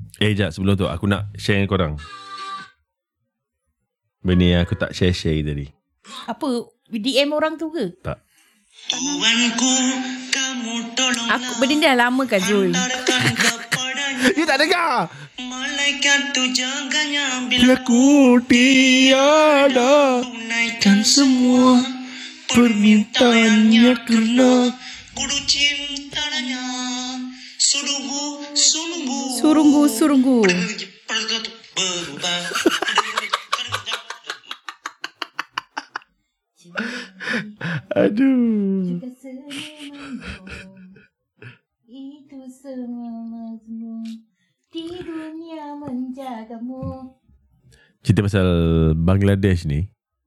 Sekejap sebelum tu aku nak share dengan korang benda yang aku tak share tadi. Apa? DM orang tu ke? Tak. Tuanku, kamu tolonglah. Aku benda ni dah lama kan Zul. Hantarkan kepadanya You tak dengar? malaikat tu jaganya Bila ku tiada tunaikan semua permintaannya kerana kudu cintanya. Surunggu. Berubah. Aduh. Itu semua di dunia menjagamu. Cerita pasal Bangladesh ni.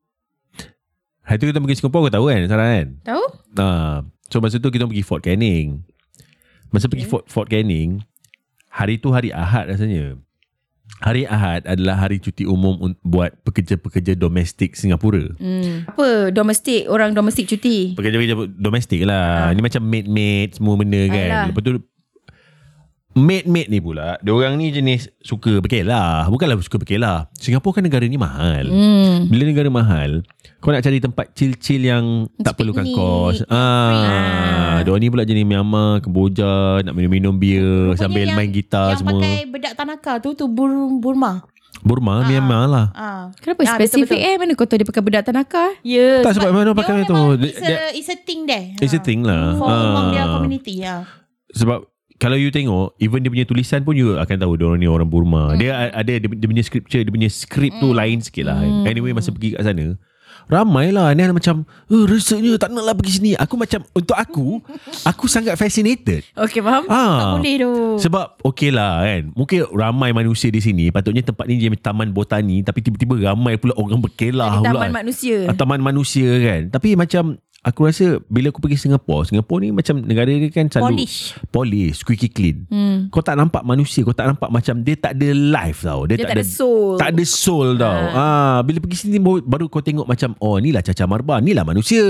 Hari tu kita pergi Singapura, kau tahu kan Sarah kan? Tahu? So masa tu kita pergi Fort Canning. Masa pergi Fort Canning, hari tu hari Ahad rasanya. Hari Ahad adalah hari cuti umum buat pekerja-pekerja domestik Singapura. Apa domestik? Orang domestik cuti? Pekerja-pekerja domestik lah. Ni macam maid-maid semua benda kan. Alah. Lepas tu maid-maid ni pula, diorang ni jenis suka berkelah. Bukanlah suka berkelah. Singapura kan negara ni mahal. Bila negara mahal, kau nak cari tempat chill-chill yang tak perlukan kos. Diorang ni pula jenis Myanmar, Kemboja, nak minum-minum beer sambil main gitar yang semua. Yang pakai bedak tanaka tu Burma. Myanmar lah. Kenapa spesifik betul. Mana kau tahu dia pakai bedak tanaka? Ya. Tak sebab mana pakai tu. It's a thing there. It's a thing lah. For among their community. Sebab kalau you tengok, even dia punya tulisan pun you akan tahu diorang ni orang Burma. Dia ada dia punya scripture, dia punya script tu lain sikit lah. Anyway, masa pergi kat sana, ramai lah ni macam rasanya tak nak lah pergi sini. Aku macam, untuk aku sangat fascinated. Okay, faham? Tak boleh tu. Sebab okay lah kan, mungkin ramai manusia di sini. Patutnya tempat ni jadi taman botani, tapi tiba-tiba ramai pula orang berkelah pula. Taman manusia. Taman manusia kan. Tapi macam aku rasa bila aku pergi Singapura ni macam negara ni kan selalu polish, squeaky clean. Kau tak nampak manusia, kau tak nampak macam dia tak ada life tau. Dia tak ada soul. Tak ada soul tau. Bila pergi sini baru kau tengok macam inilah Caca Marba, inilah manusia.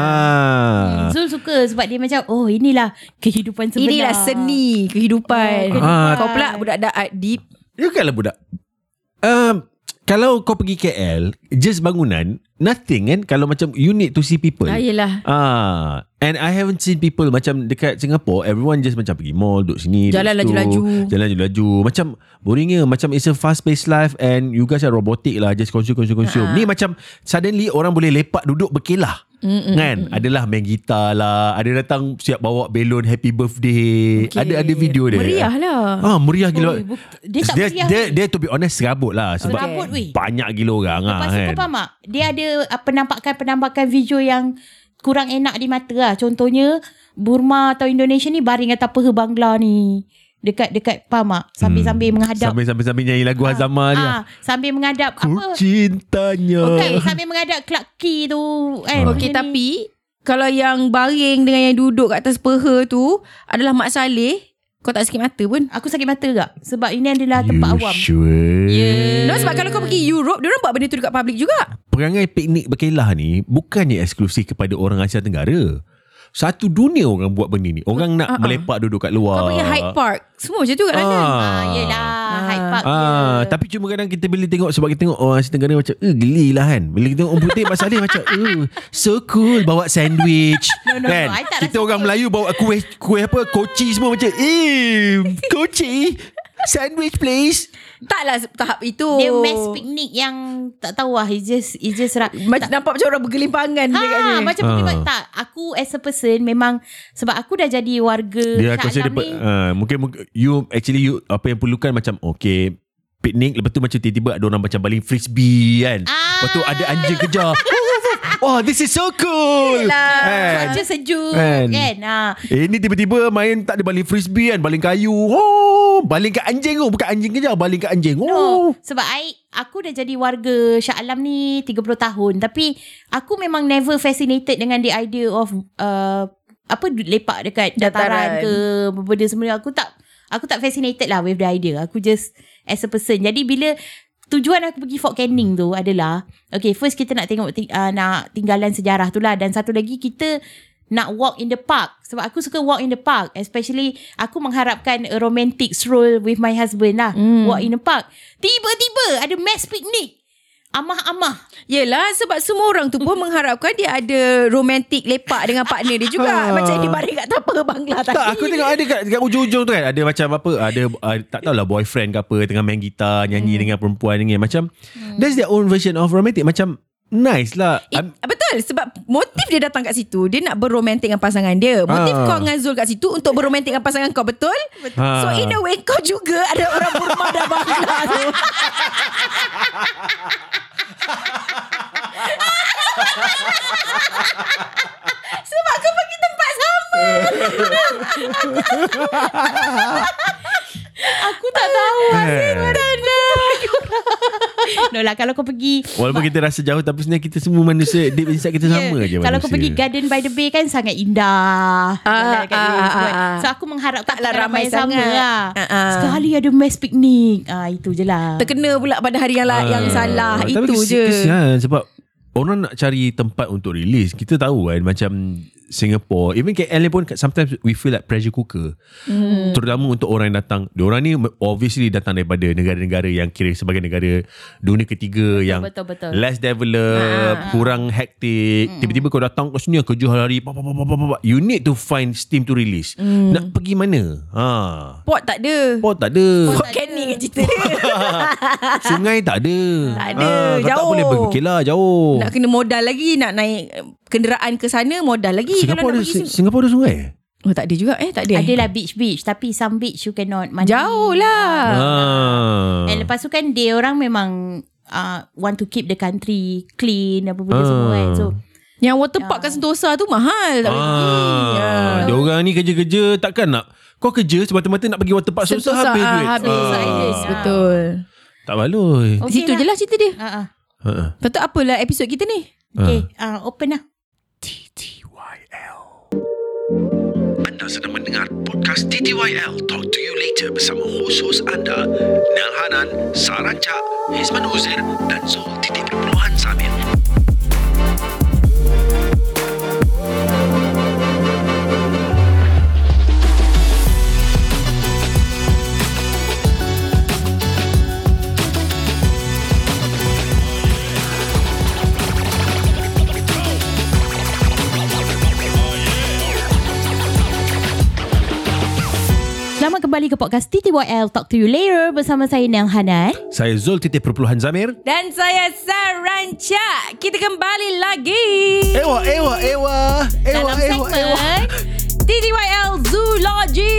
Zul suka sebab dia macam inilah kehidupan sebenar. Inilah seni kehidupan. Kau pula budak art deep. Dia bukanlah budak. Kalau kau pergi KL, just bangunan, nothing kan. Kalau macam you need to see people. Yelah. And I haven't seen people macam dekat Singapore, everyone just macam pergi mall, duduk sini, Jalan laju-laju. Jalan laju-laju. Macam boringnya. Macam it's a fast paced life and you guys are robotic lah. Just consume. Ni macam suddenly orang boleh lepak duduk berkelah. Kan? Adalah main gitar lah. Ada datang siap bawa belon happy birthday. Ada video dia. Meriah lah. Meriah gila. Dia tak meriah. Dia to be honest serabut lah. Sebab serabut, banyak gila orang. Lepas tu kan? kau faham tak? Dia ada penampakan video yang kurang enak di mata lah. Contohnya Burma atau Indonesia ni baring atas peha Bangla ni. Dekat faham tak? Sambil menghadap. Sambil nyanyi lagu Hazama dia. Sambil menghadap Ku cintanya. Okay, sambil menghadap Clark Key tu kan. Okay, tapi kalau yang baring dengan yang duduk kat atas peha tu adalah Mak Saleh, kau tak sakit mata pun? Aku sakit mata tak? Sebab ini adalah tempat awam. Sure? No, sebab kalau kau pergi Europe, diorang buat benda tu dekat public juga. Perangai piknik berkelah ni bukannya eksklusif kepada orang Asia Tenggara. Satu dunia orang buat benda ni. Orang nak melepak duduk kat luar. Kau pergi Hyde Park, semua macam tu kat London. Yelah, Hyde Park. Tapi cuma kadang kita bila tengok, sebab kita tengok orang Asia Tenggara macam geli lah kan. Bila kita tengok orang putih Mak Saleh macam so cool, bawa sandwich. No, kan? I tak Kita rasa orang cool. Melayu bawa kuih apa, koci semua macam koci, sandwich please. Taklah tahap itu. Dia mass picnic yang tak tahu lah. It's just Nampak macam orang bergelimpangan dekat ni. macam pergi tak. Aku as a person memang sebab aku dah jadi warga Dia aku rasa Shah Alam dia, ni. mungkin you apa yang perlukan macam okay, piknik, lepas tu macam tiba-tiba ada orang macam baling frisbee kan. Lepas tu ada anjing kejar. Oh, this is so cool. Cuaca sejuk kan. Ini tiba-tiba main tak ada baling frisbee kan, baling kayu. Baling kat anjing bukan anjing kejar, baling kat anjing. No, sebab aku dah jadi warga Shah Alam ni 30 tahun. Tapi aku memang never fascinated dengan the idea of lepak dekat dataran ke benda semua. Aku tak fascinated lah with the idea. Aku just as a person. Jadi bila tujuan aku pergi Fort Canning tu adalah, okay, first kita nak tengok nak tinggalan sejarah tu lah. Dan satu lagi kita nak walk in the park. Sebab aku suka walk in the park. Especially aku mengharapkan a romantic stroll with my husband lah. Walk in the park. Tiba-tiba ada mass picnic. Amah-amah. Yelah, sebab semua orang tu pun mengharapkan dia ada romantik lepak dengan partner dia juga. Macam dia baring kat tapa bangla tadi. Tak, aku tengok ada kat ujung-ujung tu kan. Ada macam apa, ada tak tahulah boyfriend ke apa, tengah main gitar, nyanyi dengan perempuan ni. Macam that's their own version of romantic. Macam nice lah. Betul, sebab motif dia datang kat situ, dia nak berromantik dengan pasangan dia. Motif kau dengan Zul kat situ untuk berromantik dengan pasangan kau, betul? So in a way kau juga ada orang Burma dan Bangla tu. Sebab kau pergi tempat sama. Aku tak tahu. No lah, kalau kau pergi, walaupun kita rasa jauh, tapi sebenarnya kita semua manusia, deep inside kita sama je kalau manusia. kau pergi Garden by the Bay kan sangat indah. So aku mengharapkan Taklah ramai sama sangat. lah. Sekali ada mass picnic. Itu je lah. Terkena pula pada hari yang salah. Tapi Itu je. kesian sebab orang nak cari tempat untuk release. Kita tahu kan, macam Singapore, even KL ni pun sometimes we feel like pressure cooker. Terutama untuk orang yang datang. Diorang ni obviously datang daripada negara-negara yang kira sebagai negara dunia ketiga, yang betul. less developed, kurang hektik. Tiba-tiba kau datang ke sini kerja hari-hari, you need to find steam to release. Nak pergi mana? Pot tak ada. Pot tak ada. Pot Kenny kan cerita dia. Sungai tak ada. Tak ada, kau tak jauh. boleh pergi. Okay lah, jauh. Nak kena modal lagi. Nak naik kenderaan ke sana, modal lagi. Singapore Kalau ada, nak pergi Singapore ada sungai? Oh, tak ada juga. Tak ada. Adalah beach. Tapi some beach you cannot mandi. Jauh lah. And lepas tu kan dia orang memang want to keep the country clean, apa benda semua kan. So Yang water park kat Sentosa tu mahal. Tak boleh pergi. Dia orang ni kerja-kerja, takkan nak kau kerja semata-mata nak pergi water park Sentosa, habis duit. Habis. Betul. Tak baloi. Di situ je lah cerita dia. Lepas tu apalah episod kita ni? Okay, open lah. TTYL. Anda sedang mendengar podcast TTYL Talk to you later bersama hos-hos anda Nel Hanan, Saranca, Hizman Uzair dan Zul Samir. Selamat kembali ke podcast TTYL Talk to you later bersama saya Nel Hanan. Saya Zul Samir. Dan saya Saranca. Kita kembali lagi Ewa. Dalam segmen TTYL Zoology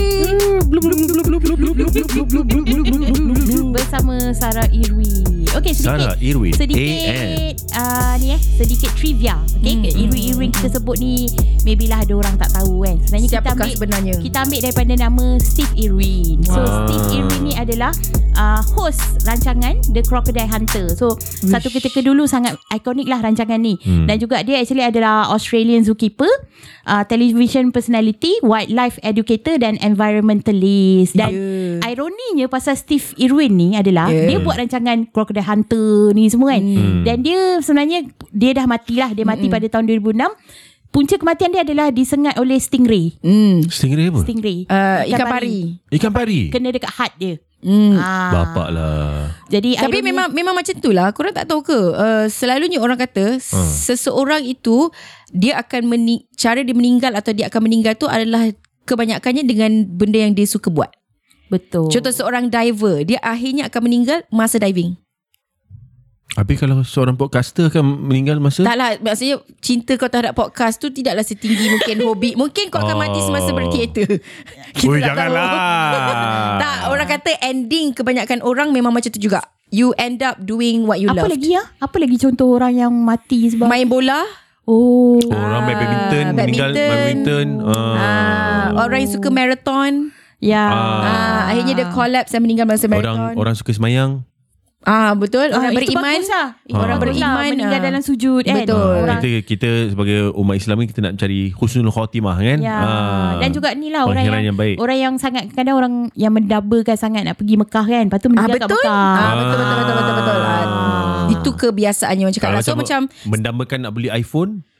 bersama Sarah Irwi. Okay, Sarah Irwin, sedikit sedikit trivia. Okay, Irwin kita sebut ni maybe lah ada orang tak tahu kan. Sebenarnya Siapakah sebenarnya? Kita ambil daripada nama Steve Irwin. So Steve Irwin ni adalah host rancangan The Crocodile Hunter. So satu ketika dulu sangat ikonik lah rancangan ni. Dan juga dia actually adalah Australian zookeeper, television personality, wildlife educator dan environmentalist. Dan ironinya pasal Steve Irwin ni adalah dia buat rancangan Crocodile Hunter ni semua kan. Dan dia sebenarnya dia dah matilah. Dia mati pada tahun 2006. Punca kematian dia adalah disengat oleh stingray. Stingray apa? Stingray. Ikan pari. Ikan pari. Kena dekat heart dia. Bapak lah. Jadi Tapi memang macam tu lah. Korang tak tahu ke, selalunya orang kata seseorang itu dia akan cara dia meninggal atau dia akan meninggal tu adalah kebanyakannya dengan benda yang dia suka buat. Betul. Contoh seorang diver, dia akhirnya akan meninggal masa diving. Habis kalau seorang podcaster akan meninggal masa? Taklah, maksudnya cinta kau terhadap podcast tu tidaklah setinggi mungkin hobi. Mungkin kau akan mati semasa berteater. Ui, janganlah. Tak, orang kata ending kebanyakan orang memang macam tu juga. You end up doing what you love. Apa lagi contoh orang yang mati sebab Main bola. Orang main badminton, meninggal badminton. Orang yang suka marathon. Akhirnya dia collapse dan meninggal masa marathon. Orang suka semayang. Betul. Orang beriman. Orang beriman meninggal dalam sujud kan. Betul. Kita sebagai umat Islam ni, kita nak cari husnul khatimah kan. Dan juga ni lah orang yang baik. Orang yang sangat, kadang orang yang mendabakan sangat nak pergi Mekah kan. Lepas tu meninggal kat Mekah. Betul. Itu kebiasaannya macam cakap lah. So macam mendambakan nak beli iPhone,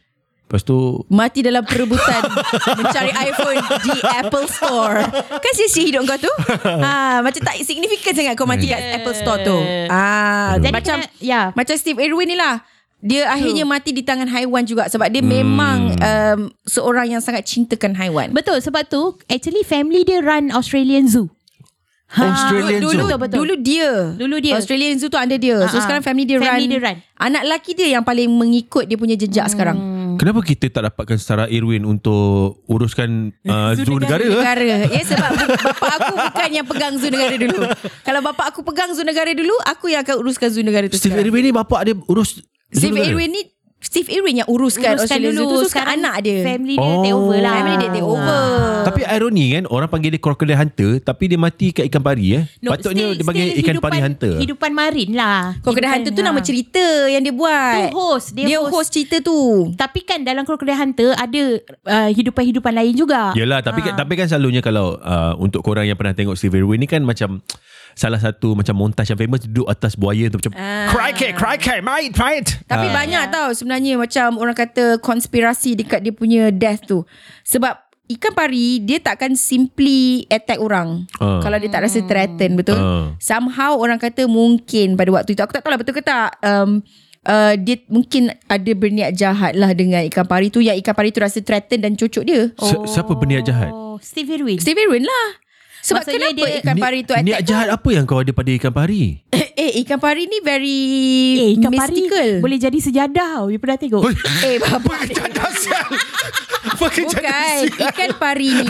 Lepas tu Mati dalam perebutan mencari iPhone di Apple Store. Kan sia-sia hidup kau tu. Macam tak signifikan sangat kau mati kat Apple Store tu. Jadi Macam ya. macam Steve Irwin ni lah. Dia akhirnya mati di tangan haiwan juga. Sebab dia memang seorang yang sangat cintakan haiwan. Betul, sebab tu actually family dia run Australian Zoo. Australian Zoo. Dulu dia Australian Zoo tu under dia. So sekarang family dia run. Anak lelaki dia yang paling mengikut dia punya jejak sekarang. Kenapa kita tak dapatkan Sarah Irwin untuk uruskan zoo negara? Ya, sebab bapak aku bukan yang pegang zoo negara dulu. Kalau bapak aku pegang zoo negara dulu, aku yang akan uruskan zoo negara tu. Steve Irwin ni bapak dia urus Steve Irwin yang uruskan Australian Zoo tu. Sekarang anak dia, family dia take over lah. Family dia take over. Tapi ironi kan, orang panggil dia crocodile hunter, tapi dia mati kat ikan pari. Patutnya dia panggil ikan pari hunter. Hidupan marin lah. Crocodile Hunter tu nama cerita yang dia buat. Dia host cerita tu. Tapi kan dalam Crocodile Hunter ada hidupan-hidupan lain juga. Yelah, tapi kan selalunya kalau untuk korang yang pernah tengok Steve Irwin ni kan macam salah satu macam montaj yang famous duduk atas buaya tu macam crikey mate. Tapi banyak tau sebenarnya macam orang kata konspirasi dekat dia punya death tu. Sebab ikan pari dia takkan simply attack orang kalau dia tak rasa threaten, betul? Somehow orang kata mungkin pada waktu itu, aku tak tahu lah betul ke tak, dia mungkin ada berniat jahat lah dengan ikan pari tu, yang ikan pari tu rasa threaten dan cucuk dia. Siapa berniat jahat? Steve Irwin lah. Sebab maksudnya kenapa dia ikan pari tu attack? Niat jahat apa yang kau ada pada ikan pari? Ikan pari ni very ikan mystical. pari boleh jadi sejadah. You pernah tengok? Bapak Jadah sial. bukan. Ikan pari ni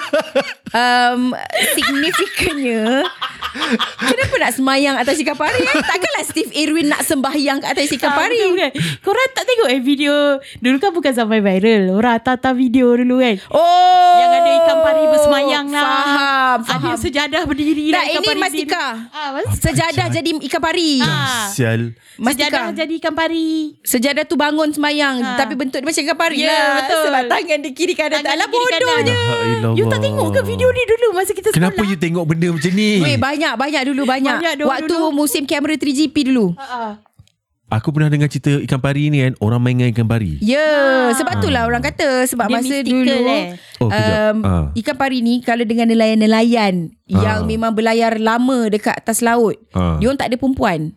signifikannya, kenapa nak semayang atas ikan pari? Takkanlah Steve Irwin nak sembahyang kat atas ikan pari. Bukan. Korang tak tengok video dulu kan, bukan sampai viral. Orang hantar video dulu kan. Yang ada ikan pari bersemayang lah. Faham. Ada sejadah berdiri Tak, lah, ikan ini pari Mastika. berdiri. Sejadah jadi ikan pari. Sial. Sejadah jadi ikan pari. Sejadah tu bangun semayang, tapi bentuk dia macam ikan pari lah. betul. Sebab tangan dia kiri kanan. Tangan Alah dia kiri bodohnya. You tak tengok ke video ni dulu masa kita sekolah? Kenapa you tengok benda macam ni? Weh, banyak dulu. Banyak Waktu dulu. musim kamera 3GP dulu. Aku pernah dengar cerita ikan pari ni kan, orang main dengan ikan pari. Ya, sebab itulah orang kata. Sebab Dia masa mystical, dulu kejap. ikan pari ni kalau dengan nelayan-nelayan yang memang berlayar lama dekat atas laut, dia orang tak ada perempuan.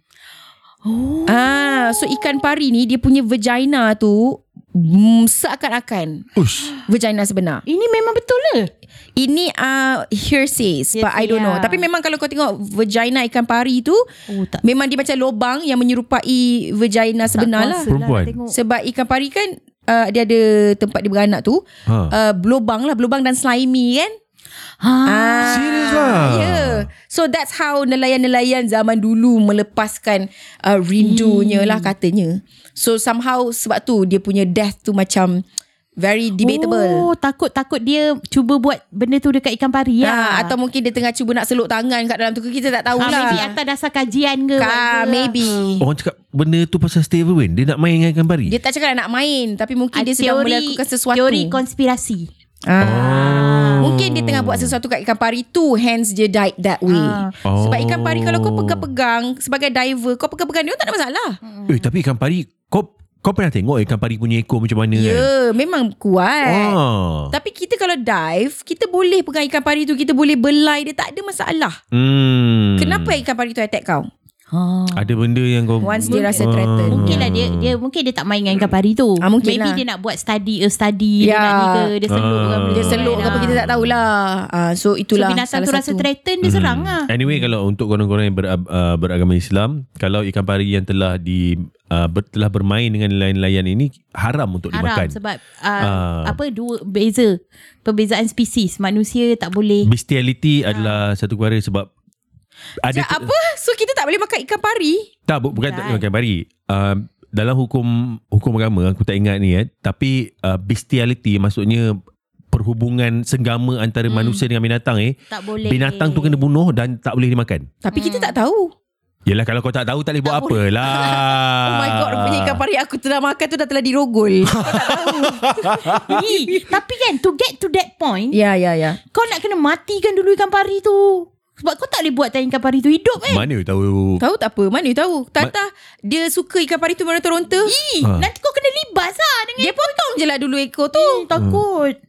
So ikan pari ni dia punya vagina tu seakan-akan vagina sebenar. Ini memang betul ke? Ini hearsays, but I don't know. Tapi memang kalau kau tengok vagina ikan pari tu, tak. memang dia macam lubang yang menyerupai vagina sebenar lah. Perempuan. Sebab ikan pari kan dia ada tempat dia beranak tu, berlubang dan slimy kan. Serius lah. Yeah. So that's how nelayan-nelayan zaman dulu melepaskan rindunya lah katanya. So somehow sebab tu dia punya death tu macam very debatable. Takut dia cuba buat benda tu dekat ikan pari lah. Atau mungkin dia tengah cuba nak seluk tangan kat dalam tu, kita tak tahulah. Maybe atas dasar kajian ke. Maybe. Orang cakap benda tu pasal Steve Irwin. Dia nak main dengan ikan pari. Dia tak cakap nak main, tapi mungkin dia sedang melakukan sesuatu. Teori konspirasi. Mungkin dia tengah buat sesuatu kat ikan pari tu, hence dia died that way. Sebab ikan pari kalau kau pegang-pegang sebagai diver, kau pegang-pegang dia tak ada masalah. Tapi ikan pari, kau pernah tengok ikan pari punya ekor macam mana kan? Ya, memang kuat. Tapi kita kalau dive, kita boleh pegang ikan pari tu, kita boleh belai dia, tak ada masalah. Kenapa ikan pari tu attack kau? Ada benda yang kau Once dia rasa threatened. Mungkinlah dia mungkin dia tak main dengan ikan pari tu. Mungkin Maybe lah. dia nak buat study dia nak ni ke, dia seluk ke. Dia seluk ke apa kita tak tahulah. So itulah binatang tu salah rasa satu. threaten, dia serang lah. Anyway, kalau untuk korang-korang yang beragama Islam, kalau ikan pari yang telah telah bermain dengan nelayan-nelayan ini haram untuk dimakan. Sebab perbezaan spesies. Manusia tak boleh. Bestiality adalah satu perkara sebab ada apa? So kita tak boleh makan ikan pari? Tak, bukan tak makan pari. Dalam hukum agama aku tak ingat ni tapi bestiality maksudnya perhubungan senggama antara manusia dengan binatang tak boleh. Binatang tu kena bunuh dan tak boleh dimakan. Tapi kita tak tahu. Yelah, kalau kau tak tahu tak boleh buat apalah. Oh my god, rupanya ikan pari aku telah makan tu dah telah dirogol. Kau tak tahu. Tapi kan to get to that point, Ya. kau nak kena matikan dulu ikan pari tu. Sebab kau tak boleh buat ikan pari tu hidup Mana you tahu? Tahu tak apa? Mana you tahu? Tata dia suka ikan pari tu meronta-ronta. Nanti kau kena libas lah dengan Dia potong je lah dulu ekor tu. takut.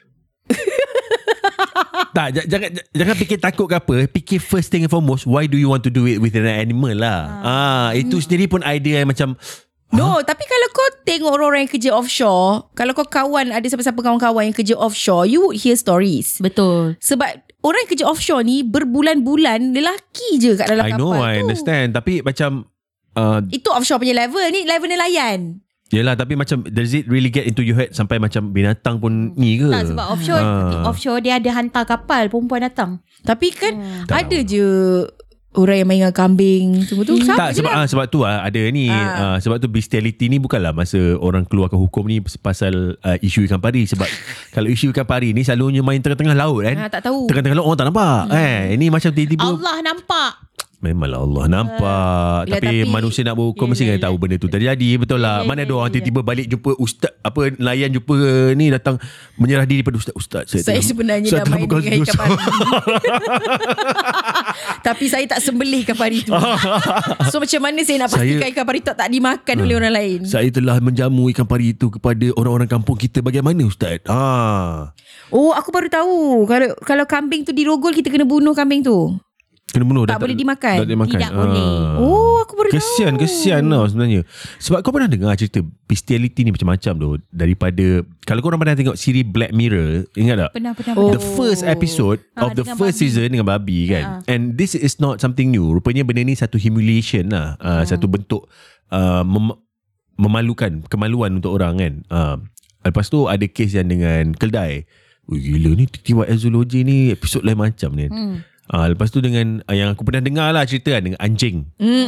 Tak, jangan fikir takut ke apa. Fikir first thing and foremost, why do you want to do it with an animal lah. Itu sendiri pun idea yang macam No, tapi kalau kau tengok orang-orang yang kerja offshore, kalau kau kawan, ada siapa-siapa kawan-kawan yang kerja offshore, you would hear stories. Betul. Sebab orang yang kerja offshore ni berbulan-bulan lelaki je kat dalam I kapal know, tu. I understand. Tapi macam Itu offshore punya level. Ni level nelayan. yelah, tapi macam does it really get into your head sampai macam binatang pun ni ke? Tak, sebab offshore dia ada hantar kapal perempuan datang. Tapi kan ada je orang yang main dengan kambing semua tu. Sama Tak, je lah. sebab tu ada ni. Sebab tu bestiality ni bukanlah masa orang keluarkan hukum ni pasal isu ikan pari. Sebab kalau isu ikan pari ni selalunya main tengah-tengah laut kan. Tak tahu. Tengah-tengah laut orang tak nampak. Ini macam tiba-tiba Allah nampak. memanglah Allah nampak. Tapi manusia nak berhukum mesti kena tahu benda tu terjadi. Betul lah. Mana ada orang tiba-tiba balik jumpa ustaz, apa nelayan jumpa ni datang menyerah diri pada ustaz. Saya sebenarnya dah main dengan ikan pari. Tapi saya tak sembelih ikan pari tu. So macam mana saya nak pastikan ikan pari tu tak dimakan oleh orang lain? Saya telah menjamu ikan pari itu kepada orang-orang kampung kita. Bagaimana ustaz? Oh, aku baru tahu. Kalau kambing tu dirogol, kita kena bunuh kambing tu. Kena bunuh. Tak boleh dimakan. Tak boleh makan. Tidak boleh. Oh, aku baru Kesian tau sebenarnya. Sebab kau pernah dengar cerita bestiality ni macam-macam tu. Daripada, kalau korang pernah tengok siri Black Mirror, ingat tak? Pernah. The first episode of the first season dengan babi kan. And this is not something new. Rupanya benda ni satu humiliation lah. Satu bentuk memalukan, kemaluan untuk orang kan. Lepas tu ada kes yang dengan keldai. Gila ni TTYL Zoology ni episod lain macam ni. Lepas tu dengan yang aku pernah dengar lah cerita kan, dengan anjing.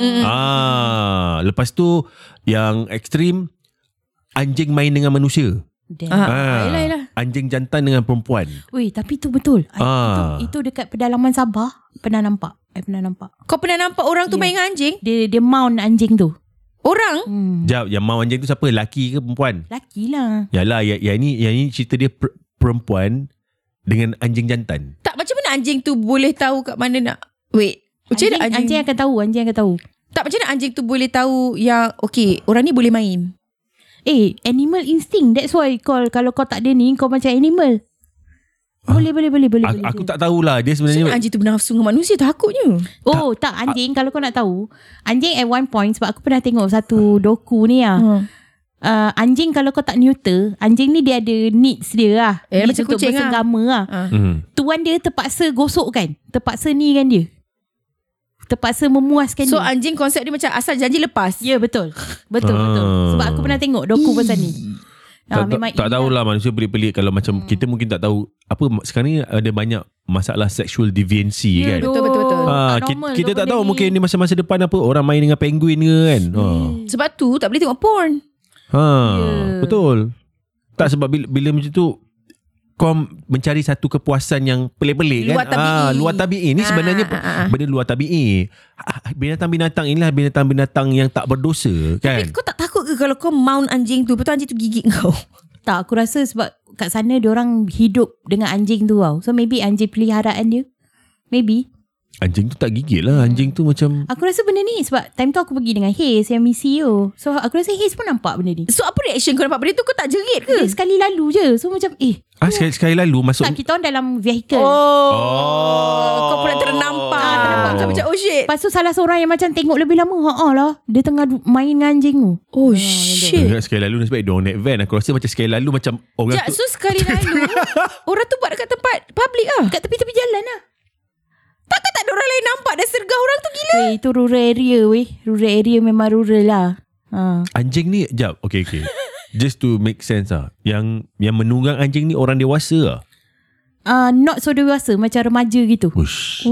Lepas tu yang ekstrim, anjing main dengan manusia. Yelah. Anjing jantan dengan perempuan. Weh, tapi tu betul. Itu dekat pedalaman Sabah. Pernah nampak. Kau pernah nampak orang tu main dengan anjing? Dia mount anjing tu. Orang? Jap, yang mau anjing tu siapa? Laki ke perempuan? Laki lah. Yalah, yang ni cerita dia perempuan dengan anjing jantan. Tak, macam mana anjing tu boleh tahu kat mana nak... Wait, macam mana Anjing akan tahu. Tak, macam mana anjing tu boleh tahu yang okay, orang ni boleh main? Animal instinct. That's why kalau kau tak ada ni, kau macam animal. Boleh. Aku tak tahulah. Dia Macam mana sebenarnya anjing tu bernafsu dengan manusia? Takutnya. Tak anjing. Kalau kau nak tahu, anjing at one point, sebab aku pernah tengok satu doku ni lah. Anjing kalau kau tak neuter, anjing ni dia ada needs dia lah. Macam kucing lah. Bersenggama lah. Tuan dia terpaksa gosok kan. Terpaksa ni kan dia. Terpaksa memuaskan So dia. anjing konsep dia macam asal janji lepas. Ya, betul. Betul. Sebab aku pernah tengok doku pasal ni. tak tahulah manusia pelik-pelik. Kalau macam kita mungkin tak tahu apa sekarang ni ada banyak masalah sexual deviancy kan. Betul. Kita tak tahu mungkin ni masa-masa depan apa orang main dengan penguin ke kan. Sebab tu tak boleh tengok porn. Betul. Tak, sebab bila macam tu kau mencari satu kepuasan yang pelik-pelik kan. Luar tabi'i. Ni sebenarnya benda luar tabi'i. Binatang-binatang inilah binatang-binatang yang tak berdosa kan. Tapi kau tak takut ke kalau kau mount anjing tu, betul anjing tu gigit kau? Tak, aku rasa sebab kat sana diorang hidup dengan anjing tu tau. So maybe anjing peliharaan dia. Maybe. Anjing tu tak gigit lah. Anjing tu macam, Aku rasa benda ni sebab time tu aku pergi dengan Haze yang misi tu. So aku rasa Haze pun nampak benda ni. So apa reaction kau nampak benda tu? Kau tak jerit ke? Dia sekali lalu je. So macam sekali lalu masuk. tak, kita orang dalam vehicle. Kau pula ternampak. Kau macam oh shit. Lepas tu salah seorang yang macam tengok lebih lama. Lah. Dia tengah main dengan anjing tu. Oh shit. Sekali lalu nasib baik dia naik van. Aku rasa macam sekali lalu macam orang tu. So sekali lalu orang tu buat dekat tempat public lah. Kat tepi-tepi jalan lah. Takkan tak ada orang lain nampak dan sergah orang tu gila. Itu rural area Rural area memang rural lah. Anjing ni, okay. Just to make sense lah. Yang menunggang anjing ni orang dewasa lah. Not so dewasa, macam remaja gitu. Ush.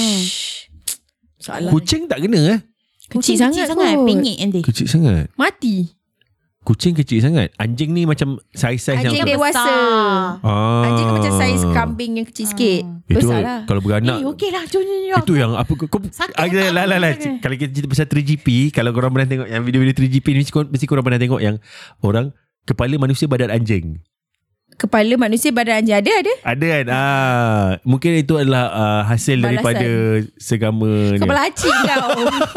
Salah. Kucing tak kena Kecil sangat kot. Penyek nanti. Kecil sangat. Mati. Kucing kecil sangat. Anjing ni macam saiz-saiz Anjing yang dewasa. Anjing tu macam saiz kambing yang kecil sikit. itu Besar lah. kalau beranak. Okey lah. Itu yang apa kau Sakit lah. Kalau kita cerita pasal 3GP, kalau korang pernah tengok yang video-video 3GP ni, mesti korang pernah tengok yang orang kepala manusia badan anjing. kepala manusia, badan anjing ada. Ada kan? Mungkin itu adalah hasil Balasan. daripada segama ni. Kepala acik kau.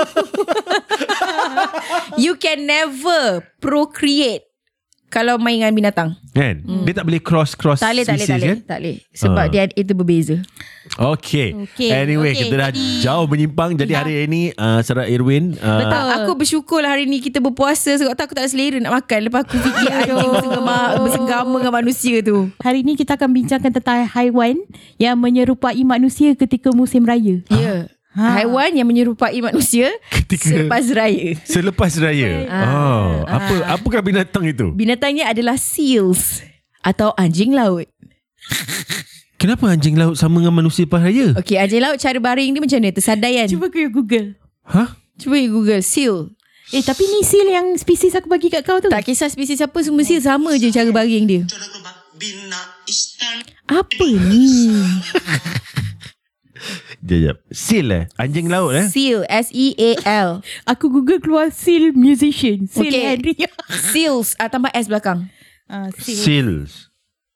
You can never procreate kalau main dengan binatang. Kan? Dia tak boleh cross Tak boleh, species kan? tak boleh. Sebab dia itu berbeza. Okay. Okay. Anyway, Okay, kita dah jauh menyimpang. Jadi hari ini Sarah Irwin Aku bersyukur lah hari ni kita berpuasa. Sebab tu aku tak ada selera nak makan. Lepas aku fikir anjing bersenggama dengan manusia tu. Hari ni kita akan bincangkan tentang haiwan yang menyerupai manusia ketika musim raya. Ya. Haiwan yang menyerupai manusia selepas raya. Selepas raya. Apakah binatang itu? Binatangnya adalah seals atau anjing laut. Kenapa anjing laut sama dengan manusia lepas raya? Okey, anjing laut cara baring dia macam mana? Tersadaian. Cuba kau Google. Cuba you Google seal. Tapi ni seal yang spesies aku bagi kat kau tu. Tak kisah spesies apa, semua seal sama je cara baring dia. Bina Istan. Apa ni? Sekejap. Seal Anjing laut Seal, S-E-A-L. Aku Google keluar seal musician. Seal Okay. Henry. Seals, tambah S belakang. Seal. Seals.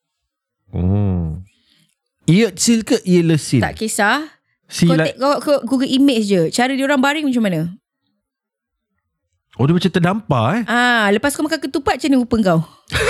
Eared seal ke earless seal? Tak kisah. Seal Kau Google image je. Cara dia orang baring macam mana? Oh, dia macam terdampar Lepas kau makan ketupat, macam mana rupa kau?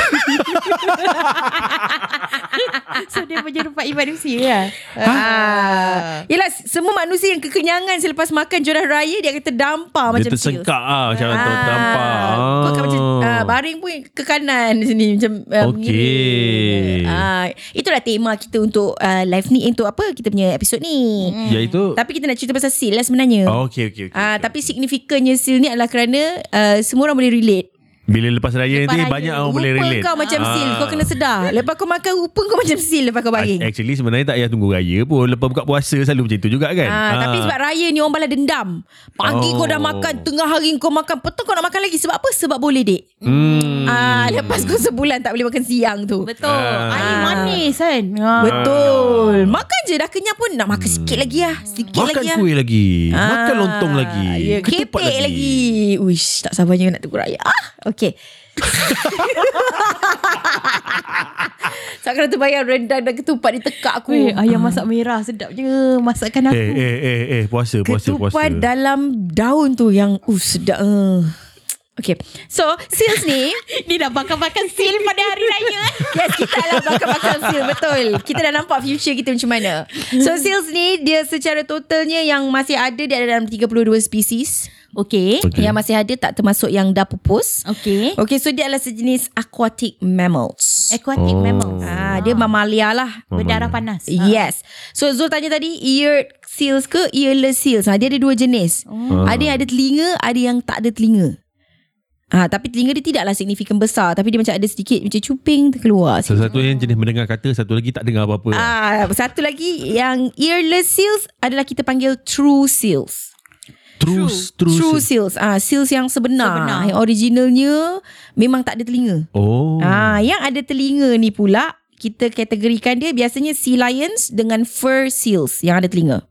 So dia menyerupai manusia lah. Yelah, semua manusia yang kekenyangan selepas makan jorah raya, dia akan terdampar Dia macam seals. tersengkak macam terdampar. Kau akan macam baring pun ke kanan sini macam Okey. itulah tema kita untuk live ni, untuk apa kita punya episod ni. Iaitu Tapi kita nak cerita pasal seal lah sebenarnya. Okey. Tapi signifikannya seal ni adalah kerana semua orang boleh relate. Bila lepas raya nanti raya. banyak orang boleh relate. Rupa kau macam seal, kau kena sedar. Lepas kau makan rupa kau macam seal lepas kau baring. Actually sebenarnya tak payah tunggu raya pun. Lepas buka puasa selalu macam tu juga kan. Tapi sebab raya ni orang balas dendam. Pagi kau dah makan, tengah hari kau makan, petang kau nak makan lagi. Sebab apa? Sebab boleh dek. Lepas kau sebulan tak boleh makan siang tu. Betul. Air manis kan. Betul. Makan je dah kenyang pun nak makan sikit lagi lah. Sikit Makan lagi lah. kuih lagi. Makan lontong lagi. Kepek Ketupat lagi. Uish, tak sabarnya nak tunggu raya. Okay. Sekarang terbayang rendang dan ketupat ditekak aku. Ayam masak merah sedap je masakan aku. Puasa. Ketupat dalam daun tu yang sedap. Okay. So seals ni Ni dah bakar-bakar seal pada hari raya. yes, kita lah bakar-bakar seal. Betul. Kita dah nampak future kita macam mana. So seals ni dia secara totalnya yang masih ada, dia ada dalam 32 spesies. Okay. Yang masih ada tak termasuk yang dah pupus. Okay. Okay, so dia adalah sejenis aquatic mammals. Aquatic mammal. Dia mamalia lah. Berdarah panas. Yes. So Zul tanya tadi, eared seals ke earless seals? Dia ada dua jenis. Ada yang ada telinga, ada yang tak ada telinga. Tapi telinga dia tidaklah signifikan besar, tapi dia macam ada sedikit macam cuping terkeluar. Satu yang jenis mendengar kata, satu lagi tak dengar apa-apa. Satu lagi yang earless seals adalah kita panggil true seals. True Seals. Seals yang sebenar. Yang originalnya memang tak ada telinga. Yang ada telinga ni pula kita kategorikan dia biasanya sea lions dengan fur seals yang ada telinga.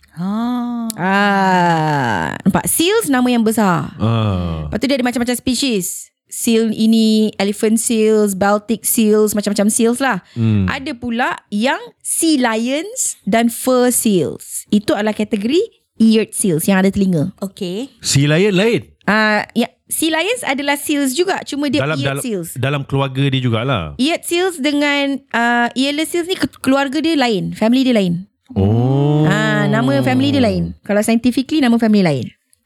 Nampak? Seals nama yang besar. Lepas tu dia ada macam-macam spesies. Seal ini elephant seals, Baltic seals, macam-macam seals lah. Ada pula yang sea lions dan fur seals. Itu adalah kategori eared seals yang ada telinga. Okay. Sea lion lain. Sea lions adalah seals juga, cuma dia eared seals. Dalam keluarga dia jugalah. Eared seals dengan earless seals ni keluarga dia lain, family dia lain. Nama family dia lain. Kalau scientifically nama family lain.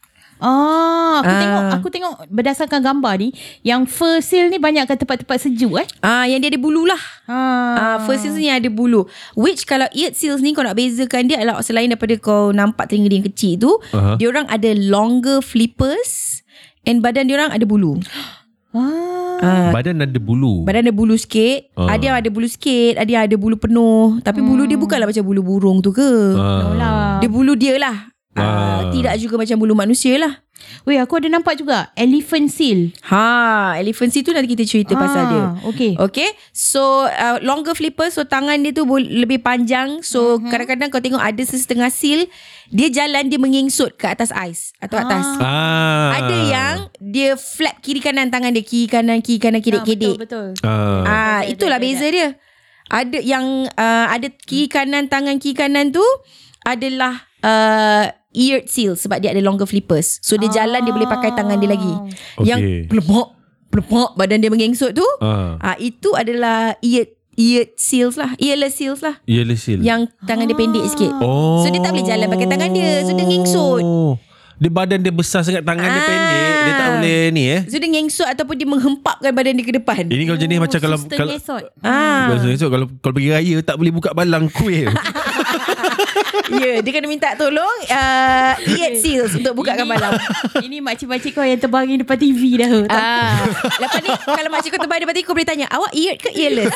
Aku tengok berdasarkan gambar ni, yang fur seal ni banyak kat tempat-tempat sejuk Yang dia ada bulu lah. Fur seals ni ada bulu. Which kalau eared seals ni kau nak bezakan dia adalah selain daripada kau nampak telinga dia yang kecil tu, dia orang ada longer flippers and badan dia orang ada bulu. Badan ada bulu. Badan ada bulu sikit. Ada yang ada bulu sikit, ada yang ada bulu penuh. Tapi bulu dia bukanlah macam bulu burung tu ke. Dia bulu dia lah. Tidak juga macam bulu manusia lah. Weh, aku ada nampak juga elephant seal. Elephant seal tu nanti kita cerita pasal dia. Okay. So longer flipper. So tangan dia tu lebih panjang. So kadang-kadang kau tengok ada setengah seal, dia jalan, dia mengingsut ke atas ais atau atas. Ada yang dia flap kiri kanan tangan dia, kiri kanan kedek-kedek. Betul. Itulah beza dia. Ada yang ada kiri kanan, tangan kiri kanan tu adalah eared seal sebab dia ada longer flippers. So dia jalan, dia boleh pakai tangan dia lagi. Yang pelepok badan dia mengengsut tu, itu adalah eared seals lah. Earless seals lah. Yang tangan dia pendek sikit. So dia tak boleh jalan pakai tangan dia. So dia ngengsut. Dia badan dia besar sangat, tangan dia pendek, dia tak boleh ni So dia ngengsut ataupun dia menghempapkan badan dia ke depan. Ini kalau jenis macam kalau kalau pergi raya tak boleh buka balang kuih. Dia kena minta tolong eared seals untuk bukakan balang. Ini makcik-makcik kau yang terbaring depan TV dah. Lepas ni kalau makcik kau terbaring depan TV, kau boleh tanya, awak eared ke earless?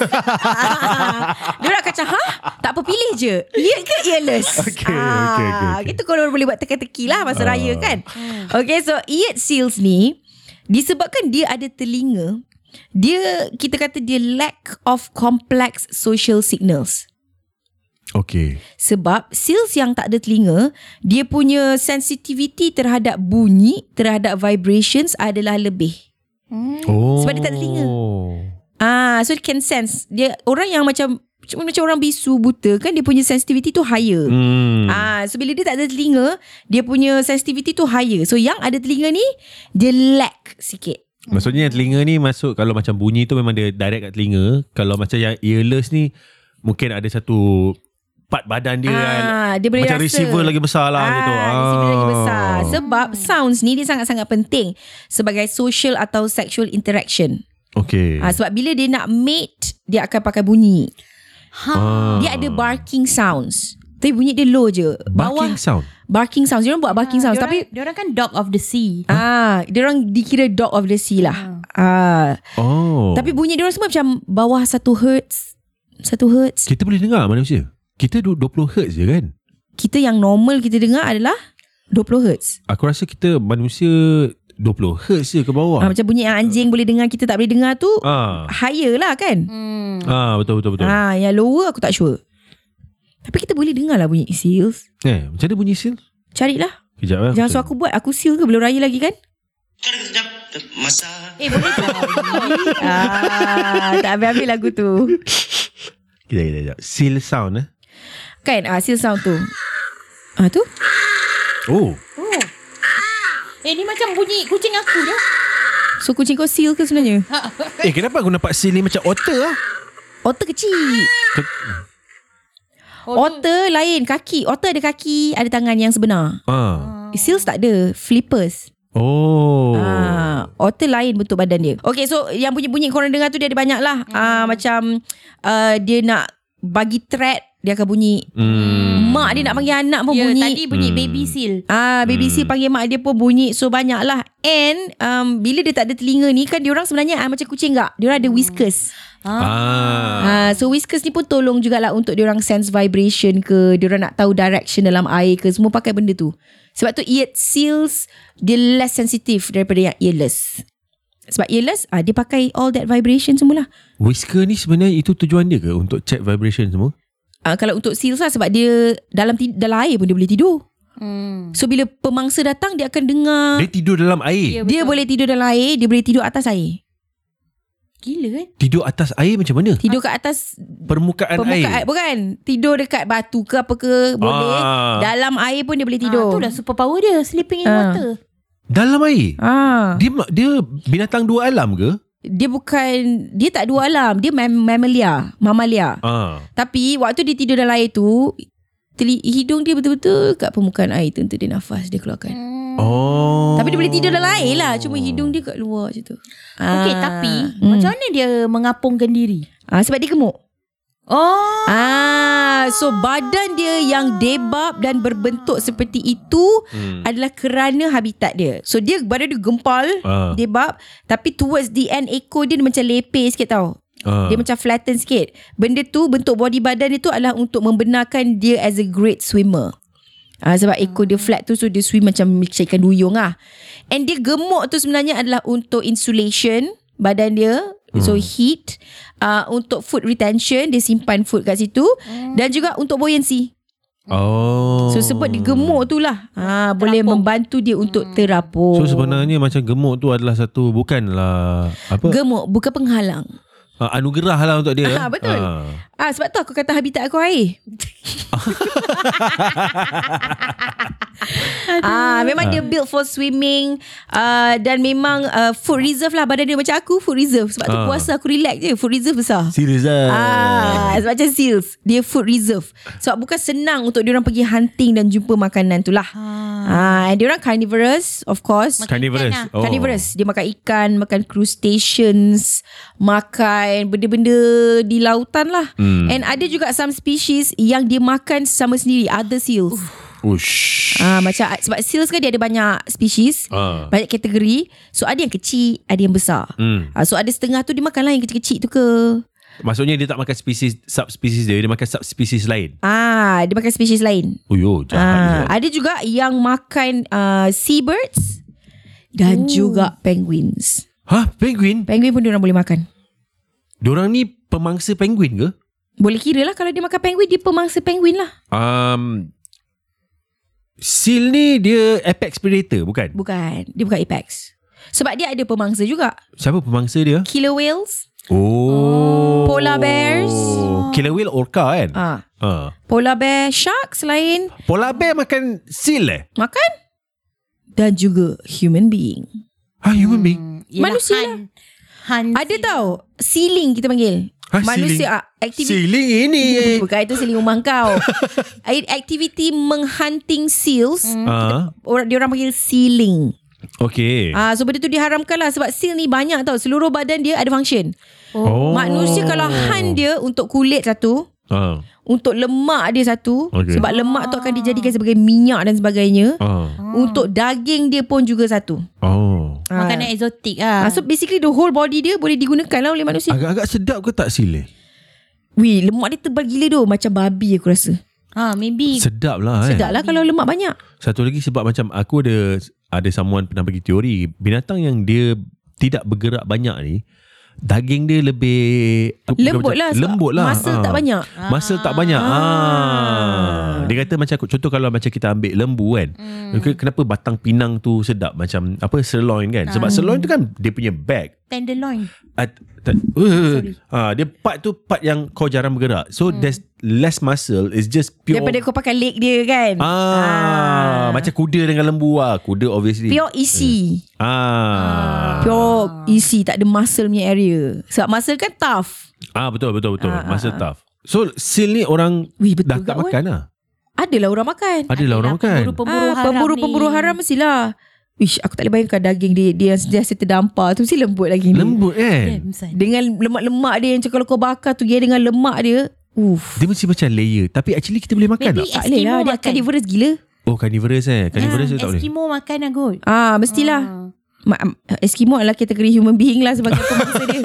Dia nak kacau, tak apa, pilih je, eared ke earless. Okay. Itu kau boleh buat teka-teki lah masa raya kan. Okay, so eared seals ni disebabkan dia ada telinga, kita kata dia lack of complex social signals. Okay. Sebab seals yang tak ada telinga, dia punya sensitivity terhadap bunyi, terhadap vibrations adalah lebih. Sebab dia tak ada telinga. So dia can sense. Dia orang yang macam orang bisu, buta kan, dia punya sensitivity tu higher. So bila dia tak ada telinga, dia punya sensitivity tu higher. So yang ada telinga ni, dia lack sikit. Maksudnya yang telinga ni masuk, kalau macam bunyi tu memang dia direct kat telinga. Kalau macam yang earless ni, mungkin ada satu part badan dia dia boleh macam rasa receiver lagi besar lah gitu. Receiver lagi besar. Sebab sounds ni dia sangat-sangat penting sebagai social atau sexual interaction. Okay. Sebab bila dia nak mate, dia akan pakai bunyi. Dia ada barking sounds, tapi bunyi dia low je. Barking sounds. Dia orang buat barking sounds. Tapi dia orang kan dog of the sea. Dia orang dikira dog of the sea lah. Tapi bunyi dia orang semua macam bawah 1 hertz. 1 hertz. Kita boleh dengar manusia. Kita 20 hertz je kan. Kita yang normal kita dengar adalah 20 hertz. Aku rasa kita manusia 20 hertz je ke bawah. Macam bunyi yang anjing boleh dengar, kita tak boleh dengar tu higher lah kan. Betul. Yang lower aku tak sure. Tapi kita boleh dengar lah bunyi seals. Macam mana bunyi seal? Carilah. Kejap lah. Jangan suruh aku buat. Aku seal ke belum raya lagi kan. Masa Boleh tu. Tak habis-habis lagu tu. Kejap. Seal sound Kan seal sound tu. Tu. Ni macam bunyi kucing aku dah. So kucing kau seal ke sebenarnya? Kenapa aku nampak seal ni macam otter lah? Otter kecil. Otter lain, kaki. Otter ada kaki, ada tangan yang sebenar. Seals tak ada, flippers. Otter lain bentuk badan dia. Okay, so yang bunyi-bunyi korang dengar tu dia ada banyak lah. Macam dia nak bagi threat, dia akan bunyi. Mak dia nak panggil anak pun bunyi. Tadi bunyi baby seal. Baby seal panggil mak dia pun bunyi. So banyak lah. And bila dia tak ada telinga ni kan, diorang sebenarnya macam kucing tak? Diorang ada whiskers. So whiskers ni pun tolong jugalah untuk diorang sense vibration ke, diorang nak tahu direction dalam air ke, semua pakai benda tu. Sebab tu eared seals dia less sensitive daripada yang earless. Sebab earless dia pakai all that vibration semualah. Whisker ni sebenarnya itu tujuan dia ke untuk check vibration semua? Kalau untuk seals lah, sebab dia dalam air pun dia boleh tidur. So bila pemangsa datang, dia akan dengar. Dia tidur dalam air? Dia boleh tidur dalam air, dia boleh tidur atas air. Gila kan? Tidur atas air macam mana? Tidur kat atas permukaan air. Bukan. Tidur dekat batu ke apa ke boleh. Dalam air pun dia boleh tidur. Tu dah superpower dia, sleeping in water. Dalam air? Dia binatang dua alam ke? Dia tak dua alam. Dia mamalia. Tapi waktu dia tidur dalam air tu, hidung dia betul-betul kat permukaan air tu untuk dia nafas dia keluarkan. Tapi dia boleh tidur dalam air lah, cuma hidung dia kat luar macam tu. Okay, tapi macam mana dia mengapungkan diri? Sebab dia gemuk. So badan dia yang debab dan berbentuk seperti itu adalah kerana habitat dia. So dia badan dia gempal, debab, tapi towards the end ekor dia macam lepeh sikit tau. Dia macam flatten sikit. Benda tu, bentuk body badan dia tu adalah untuk membenarkan dia as a great swimmer. Sebab ekor dia flat tu, so dia swim macam ikan duyung lah. And dia gemuk tu sebenarnya adalah untuk insulation badan dia. So heat, untuk food retention, dia simpan food kat situ, dan juga untuk buoyancy. So sebab dia gemuk tu lah, boleh membantu dia untuk terapung. So sebenarnya macam gemuk tu adalah satu, bukanlah apa, gemuk bukan penghalang, anugerah lah untuk dia. Betul. Sebab tu aku kata habitat aku air. Memang dia built for swimming, dan memang food reserve lah badan dia. Macam aku food reserve. Sebab tu puasa aku relax je, food reserve besar. Serius lah. Sebab macam seals, dia food reserve. Sebab bukan senang untuk diorang pergi hunting dan jumpa makanan tu lah. Diorang carnivorous, of course. Carnivorous. Carnivorous. Dia makan ikan, makan crustaceans, makan benda-benda di lautan lah. And ada juga some species yang dia makan sama sendiri, other seals. Macam sebab seals kan dia ada banyak species, banyak kategori. So ada yang kecil, ada yang besar. So ada setengah tu dia makan lah yang kecil-kecil tu ke. Maksudnya dia tak makan subspesies dia makan subspesies lain. Dia makan spesies lain. Jahat. Ada juga yang makan seabirds dan juga penguins. Penguin? Penguin pun diorang boleh makan. Diorang ni pemangsa penguin ke? Boleh kira lah, kalau dia makan penguin, dia pemangsa penguin lah. Seal ni dia apex predator bukan? Bukan, dia bukan apex. Sebab dia ada pemangsa juga. Siapa pemangsa dia? Killer whales. Polar bears. Killer whale orca kan? Polar bear, sharks lain. Polar bear makan seal Makan. Dan juga human being. Human being? Manusia lah. Ada tau sealing kita panggil. Manusia aktiviti sealing ini. Bukan, itu sealing rumah kau. Aktiviti menghunting seals, diorang panggil sealing. Okay. So benda tu diharamkan lah. Sebab seal ni banyak tau, seluruh badan dia ada function. Manusia kalau hunt dia untuk kulit satu, untuk lemak dia satu, sebab lemak tu akan dijadikan sebagai minyak dan sebagainya. Untuk daging dia pun juga satu. Makanan eksotik lah. So basically the whole body dia boleh digunakan lah oleh manusia. Agak-agak sedap ke tak seal? Lemak dia tebal gila tu, macam babi aku rasa. Maybe sedap lah Sedap lah kalau lemak banyak. Satu lagi sebab macam aku ada someone pernah bagi teori, binatang yang dia tidak bergerak banyak ni, daging dia lebih lembut lah. Muscle tak banyak. Muscle tak banyak. Dia kata macam contoh kalau macam kita ambil lembu kan, kenapa batang pinang tu sedap macam apa, sirloin kan? Sebab sirloin tu kan dia punya back, tenderloin. Dia part tu part yang kau jarang bergerak. So there's less muscle, it's just pure daripada kau pakai leg dia kan. Macam kuda dengan lembu lah. Kuda obviously pure easy. Pure easy, tak ada muscle punya area. Sebab muscle kan tough. Betul. Muscle tough. So seal ni orang dah tak makan lah. Adalah orang makan. Pemburu haram mestilah. Aku tak boleh bayangkan daging dia yang sentiasa terdampar tu, mesti lembut lagi ni. Lembut kan? Dengan lemak-lemak dia yang kalau kau bakar tu, dia dengan lemak dia. Dia mesti macam layer. Tapi actually kita boleh makan Maybe tak? Tak boleh lah, dia carnivorous gila. Carnivorous Carnivorous tu tak boleh. Eskimo makan lah kot. Mestilah. Eskimo adalah kategori human being lah sebagai pemangsa dia.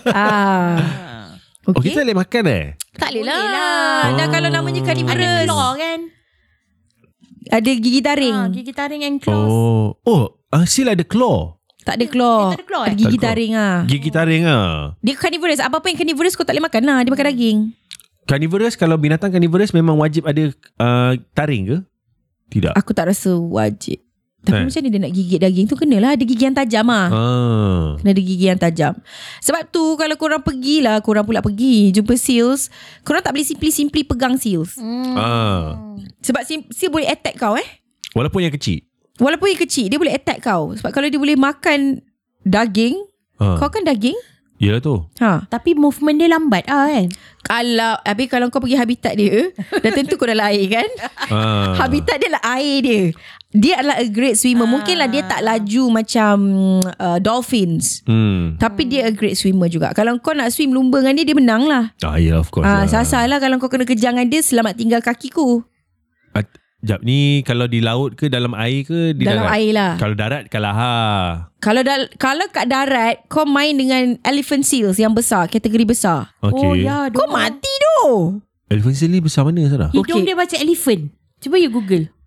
Kita boleh makan Tak boleh lah. Dan kalau namanya carnivorous, ada claw kan? Ada gigi taring. Gigi taring and claws. Seal ada claw. Tak ada claw. Tak ada claw ada gigi taring Gigi taring Dia carnivorous. Apa-apa yang carnivorous kau tak boleh makan lah. Dia makan daging. Carnivorous, kalau binatang carnivorous memang wajib ada taring ke? Tidak. Aku tak rasa wajib. Tapi macam mana dia nak gigit daging tu, kenalah ada gigi yang tajam Kena ada gigi yang tajam. Sebab tu kalau korang pergi jumpa seals, korang tak boleh simply pegang seals. Sebab seal boleh attack kau Walaupun yang kecil, dia boleh attack kau. Sebab kalau dia boleh makan daging, kau kan daging. Yelah tu. Tapi movement dia lambat kan? Kalau kau pergi habitat dia, dah tentu kau dalam air kan. Habitat dia lah air dia. Dia adalah a great swimmer. Mungkinlah dia tak laju macam dolphins, tapi dia a great swimmer juga. Kalau kau nak swim lumba dengan dia menang lah. Yeah, of course lah. Sasar lah kalau kau kena kejar dengan dia, selamat tinggal kakiku. Jap ni kalau di laut ke dalam air ke di dalam darat? Air lah. Kalau darat kalah Kalau kat darat kau main dengan elephant seals yang besar, kategori besar. Okay. Kau mati tu. Elephant seal ni besar mana Sarah? Hidung dia macam elephant. Cuba you google.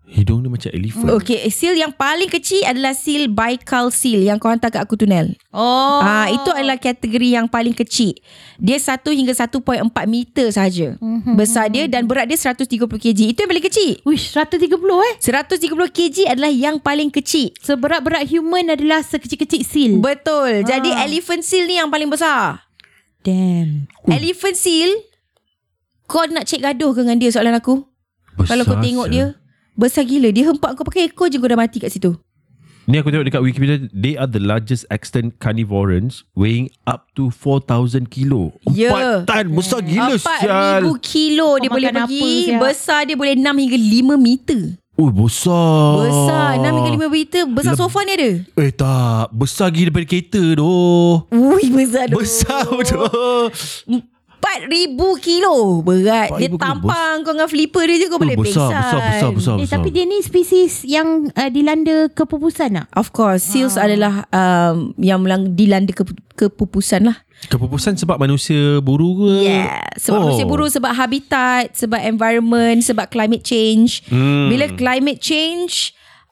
Hidung dia macam elephant. Okay, seal yang paling kecil adalah seal Baikal seal yang kau hantar kat aku tu, Nel. Itu adalah kategori yang paling kecil. Dia 1 hingga 1.4 meter sahaja besar dia, dan berat dia 130 kg. Itu yang paling kecil. Wish, 130 130 kg adalah yang paling kecil. Seberat-berat human adalah sekecil-kecil seal. Betul. Jadi elephant seal ni yang paling besar. Damn. Elephant seal, kau nak cek gaduh ke dengan dia soalan aku? Besar Kalau kau tengok dia, besar gila. Dia hempak kau pakai ekor je, kau dah mati kat situ. Ni aku tengok dekat Wikipedia, they are the largest extant carnivorans, weighing up to 4,000 kilo. 4 tan, besar gila 4,000 kilo dia Kau boleh makan pergi. apa, siap? Besar dia boleh 6 hingga 5 meter. Oh, besar. Besar 6 hingga 5 meter. Besar sofa ni ada. Tak, besar gila daripada kereta tu. Ui, besar tu. Besar betul. 4,000 kilo berat. 4,000 Dia kilo. tampang kau dengan flipper dia je, kau boleh besar, pengsan. besar. Tapi dia ni spesies yang dilanda kepupusan tak? Of course, seals adalah yang dilanda kepupusan lah. Kepupusan sebab manusia buru ke? Yeah, sebab manusia buru, sebab habitat, sebab environment, sebab climate change. Bila climate change,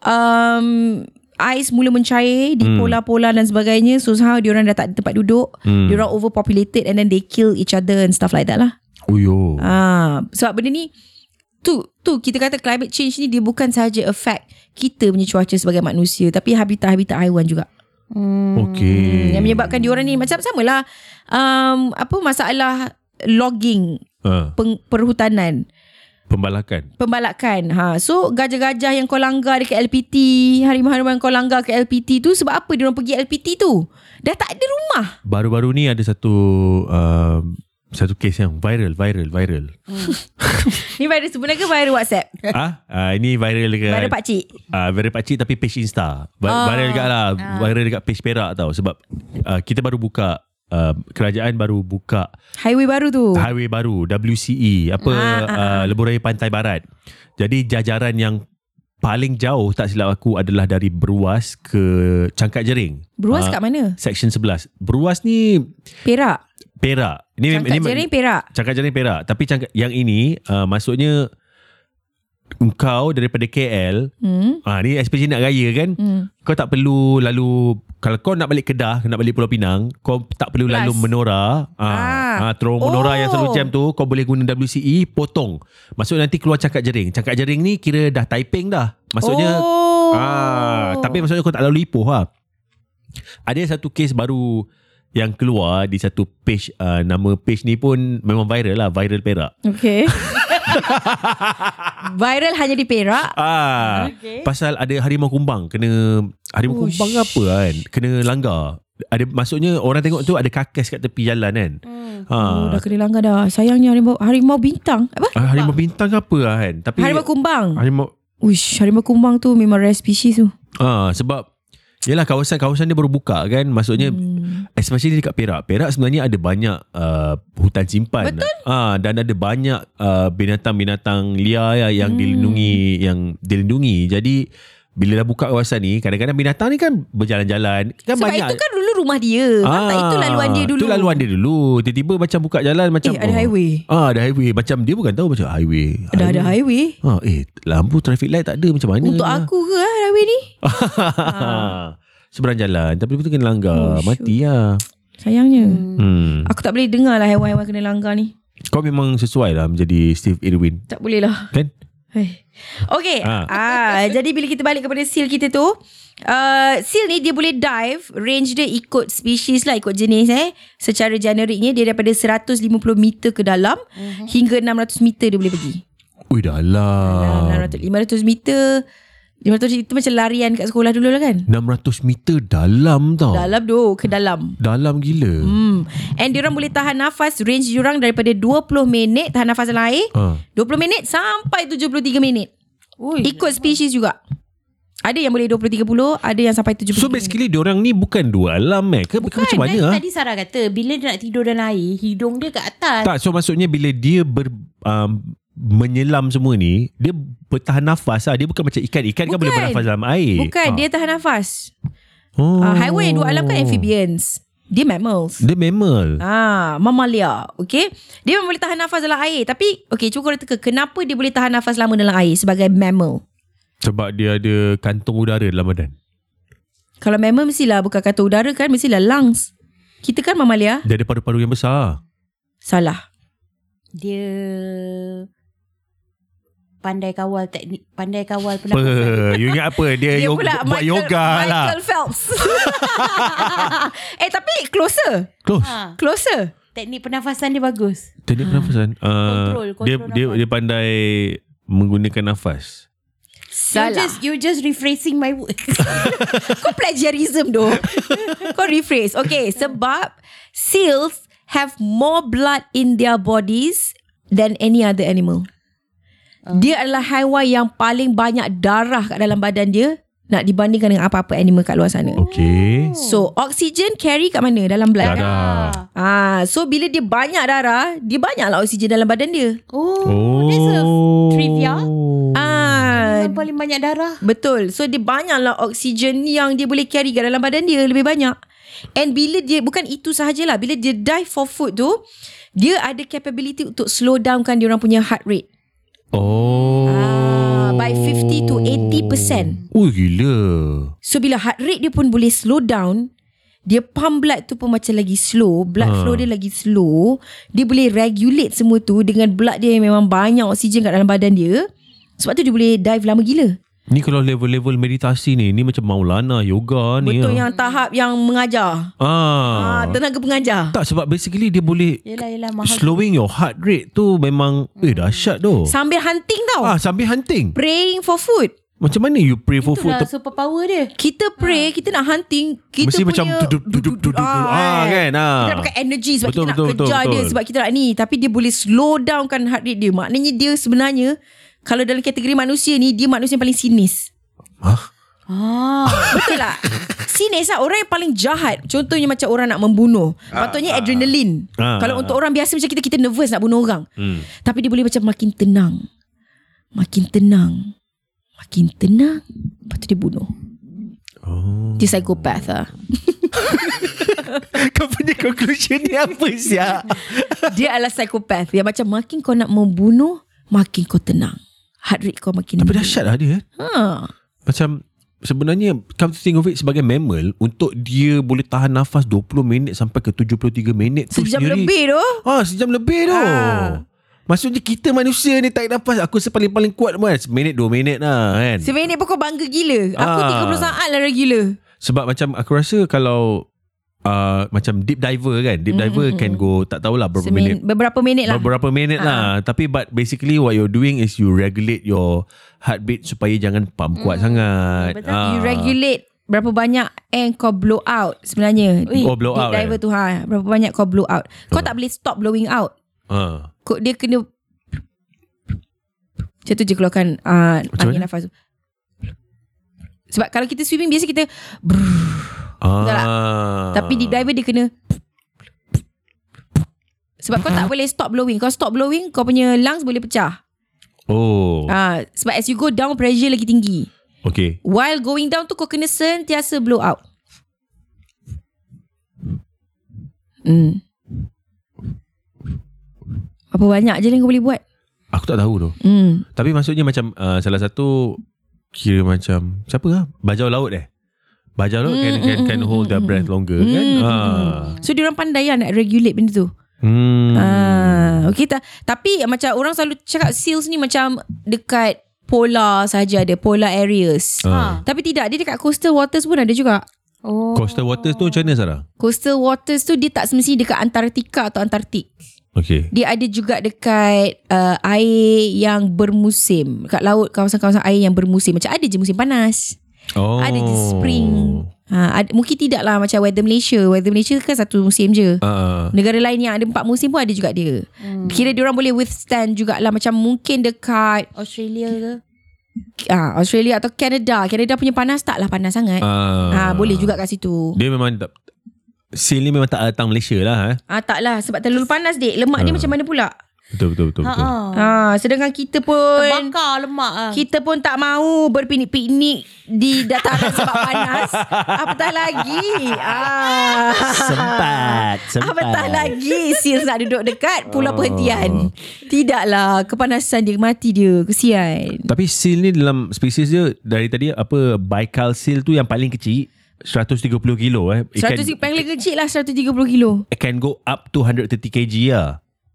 ais mula mencair di polar-polar dan sebagainya. So somehow diorang dah tak ada tempat duduk. Diorang overpopulated and then they kill each other and stuff like that lah. Oh yo. Sebab benda ni tu kita kata climate change ni dia bukan sahaja affect kita punya cuaca sebagai manusia, tapi habitat-habitat haiwan juga. Okay. Yang menyebabkan diorang ni macam samalah masalah logging, perhutanan, pembalakan. So gajah-gajah yang kau langgar dekat LPT, harimau-harimau yang kau langgar ke LPT tu, sebab apa diorang pergi LPT tu? Dah tak ada rumah. Baru-baru ni ada satu kes yang viral. Ni viral sebenarnya ke viral WhatsApp? Ini viral dekat Viral pakcik. Viral pakcik tapi page Insta. Viral dekat lah. Viral dekat page Perak tau. Sebab kita baru buka, kerajaan baru buka Highway baru tu. highway baru WCE Lebuh Raya Pantai Barat. Jadi jajaran yang paling jauh tak silap aku adalah dari Beruas ke Cangkat Jering. Beruas kat mana? Section 11. Beruas ni Perak. Ini Cangkat Jering Perak. Cangkat Jering Perak. Tapi yang ini maksudnya engkau daripada KL, ni especially nak raya kan, kau tak perlu lalu, kalau kau nak balik Kedah, nak balik Pulau Pinang, kau tak perlu lalu Menora. Terowong Menora yang selalu jam tu, kau boleh guna WCE, potong. Maksudnya nanti keluar Cangkat Jering. Cangkat Jering ni kira dah Taiping dah. Maksudnya tapi maksudnya kau tak lalu Ipoh lah. Ada satu kes baru yang keluar di satu page, nama page ni pun memang viral lah, Viral Perak. Okay. Viral hanya di Perak. Pasal ada harimau kumbang harimau kumbang apa kan, kena langgar. Ada, maksudnya orang tengok tu ada kakes kat tepi jalan kan. Dah kena langgar dah. Sayangnya harimau bintang. Apa? Harimau bintang apa lah kan. Tapi Harimau kumbang. Harimau kumbang tu memang rare species tu. Sebab yelah, kawasan dia baru buka kan. Maksudnya especially dekat Perak. Perak sebenarnya ada banyak hutan simpan. Betul. Dan ada banyak binatang-binatang liar yang dilindungi. Jadi bila dah buka kawasan ni, kadang-kadang binatang ni kan berjalan-jalan kan. Sebab banyak. itu kan dulu rumah dia. Itu laluan dia dulu. Itu laluan dia dulu. Tiba-tiba macam buka jalan macam ada highway. Ada highway. Macam dia bukan tahu macam highway. Dah ada highway. Lampu traffic light tak ada, macam mana? Untuk aku ke highway ni? Seberang jalan. Tapi betul kena langgar. Mati lah. Sayangnya. Aku tak boleh dengar lah haiwan-haiwan kena langgar ni. Kau memang sesuai lah menjadi Steve Irwin. Tak boleh lah. Kan? Okay. Jadi bila kita balik kepada seal kita tu, seal ni dia boleh dive. Range dia ikut species lah, ikut jenis secara generiknya dia daripada 150 meter ke dalam hingga 600 meter dia boleh pergi. Ui, dalam 500 meter. 500 itu macam larian kat sekolah dulu lah kan. 600 meter dalam tau. Dalam tu, ke dalam. Dalam gila. And diorang boleh tahan nafas. Range diorang daripada 20 minit tahan nafas dalam air. 20 minit sampai 73 minit. Ikut spesies juga. Ada yang boleh 20-30, ada yang sampai 70. So basically diorang ni bukan dua alam ke? Bukan, macam mana? Tadi Sarah kata bila dia nak tidur dalam air, hidung dia kat atas. Tak, so maksudnya bila dia menyelam semua ni, dia bertahan nafas lah. Dia bukan macam ikan. Ikan kan boleh bernafas dalam air. Bukan, dia tahan nafas. Haiwan yang dua alam kan amphibians. Dia mammals. Dia mammal. Mamalia. Okay. Dia boleh tahan nafas dalam air. Tapi okay, cuba korang teka, kenapa dia boleh tahan nafas lama dalam air sebagai mammal? Sebab dia ada kantung udara dalam badan. Kalau memang mestilah bukan kata udara kan, mestilah lungs. Kita kan mamalia. Dia ada paru-paru yang besar. Salah. Dia pandai kawal teknik, pandai kawal Apa? pernafasan. You ingat apa? Dia pula buat yoga lah. Michael Phelps. Tapi closer. Close. Closer. Teknik pernafasan dia bagus. Teknik pernafasan. Kontrol dia nafas. dia pandai menggunakan nafas. Salah. You just rephrasing my word. Kau plagiarism doh. Kau rephrase. Okay, sebab seals have more blood in their bodies than any other animal. Dia adalah haiwan yang paling banyak darah kat dalam badan dia nak dibandingkan dengan apa-apa animal kat luar sana. Okay. So, oksigen carry kat mana? Dalam blood. Darah. So bila dia banyak darah, dia banyaklah oksigen dalam badan dia. That's a trivia. Yang paling banyak darah. Betul. So dia banyaklah oksigen yang dia boleh carry kat dalam badan dia, lebih banyak. And bila dia, bukan itu sahajalah, bila dia dive for food tu, dia ada capability untuk slow downkan dia orang punya heart rate. By 50 to 80%. Oh gila. So bila heart rate dia pun boleh slow down, dia pump blood tu pun macam lagi slow, blood flow dia lagi slow, dia boleh regulate semua tu dengan blood dia yang memang banyak oksigen kat dalam badan dia. Sebab tu dia boleh dive lama gila. Ni kalau level-level meditasi ni macam Maulana, yoga ni. Betul, yang tahap yang mengajar. Tenaga pengajar. Tak, sebab basically dia boleh Yelah, mahal. slowing your heart rate tu memang dahsyat tu. Sambil hunting tau. Sambil hunting. Praying for food. Macam mana you pray for food? Itulah superpower dia. Kita pray, kita nak hunting, kita Mesti punya macam duduk kan. Kita nak pakai energy sebab Betul, kita betul, nak kejar betul, dia, betul. sebab kita nak ni. Tapi dia boleh slow downkan heart rate dia. Maknanya dia sebenarnya, kalau dalam kategori manusia ni, dia manusia yang paling sinis. Betul tak? Sinis lah. Orang yang paling jahat, contohnya macam orang nak membunuh, patutnya adrenalin. Kalau untuk orang biasa macam kita nervous nak bunuh orang. Tapi dia boleh macam makin tenang, makin tenang, makin tenang, lepas tu dia bunuh. Dia psikopat lah. Kau punya conclusion ni apa siap? Dia adalah psikopat yang macam makin kau nak membunuh, makin kau tenang, heart rate kau makin. Tapi dahsyat lah dia. Macam sebenarnya come to think of it, sebagai mammal, untuk dia boleh tahan nafas 20 minit sampai ke 73 minit tu Sejam sendiri. lebih tu. Sejam lebih tu. Maksudnya kita manusia ni tarik nafas, aku paling kuat pun seminit 2 minit lah kan. Seminit pun kau bangga gila. Aku 30 saat lah gila. Sebab macam aku rasa kalau macam deep diver kan, deep diver can go tak tahulah berapa minit. Beberapa minit lah. Beberapa minit lah. Tapi but basically what you're doing is you regulate your heartbeat supaya jangan pump kuat sangat. You regulate berapa banyak air kau blow out sebenarnya. Blow out. Deep diver tu berapa banyak kau blow out. Kau tak boleh stop blowing out. Kau dia kena macam tu je keluarkan angin nafas tu. Sebab kalau kita swimming biasa kita betul tak? Tapi deep diver dia kena. Sebab kau tak boleh stop blowing. Kau stop blowing, kau punya lungs boleh pecah. Sebab as you go down, pressure lagi tinggi. Okay. While going down tu, kau kena sentiasa blow out. Apa banyak je yang kau boleh buat. Aku tak tahu tu. Tapi maksudnya macam salah satu kira macam siapa lah? Bajau laut Bajau laut can hold their breath longer kan. So diorang pandai lah nak regulate benda tu. Okay, tapi macam orang selalu cakap seals ni macam dekat polar saja ada, polar areas. Tapi tidak, dia dekat coastal waters pun ada juga. Coastal waters tu macam mana Sarah? Coastal waters tu dia tak semestinya dekat Antartika atau Antartik. Okay. Dia ada juga dekat air yang bermusim, kat laut, kawasan-kawasan air yang bermusim. Macam ada je musim panas, ada je spring. Mungkin tidak lah macam weather Malaysia. Weather Malaysia kan satu musim je. Negara lain yang ada 4 musim pun ada juga dia. Kira diorang boleh withstand jugalah. Macam mungkin dekat Australia ke? Australia atau Canada. Canada punya panas taklah panas sangat. Boleh juga kat situ. Dia memang seal ni memang tak datang Malaysia lah. Taklah sebab terlalu panas dek. Lemak dia macam mana pula? Betul. Sedangkan kita pun Terbakar lemak kita pun tak mau berpiknik-piknik di dataran sebab panas. Apatah lagi Sempat. apatah lagi SEALs nak duduk dekat pulau perhentian. Tidaklah, kepanasan dia, mati dia, kesian. Tapi seal ni dalam spesies dia dari tadi apa Baikal seal tu yang paling kecil 130 kilo It 100 paling kecil lah 130 kilo. can go up to 130 kg lah.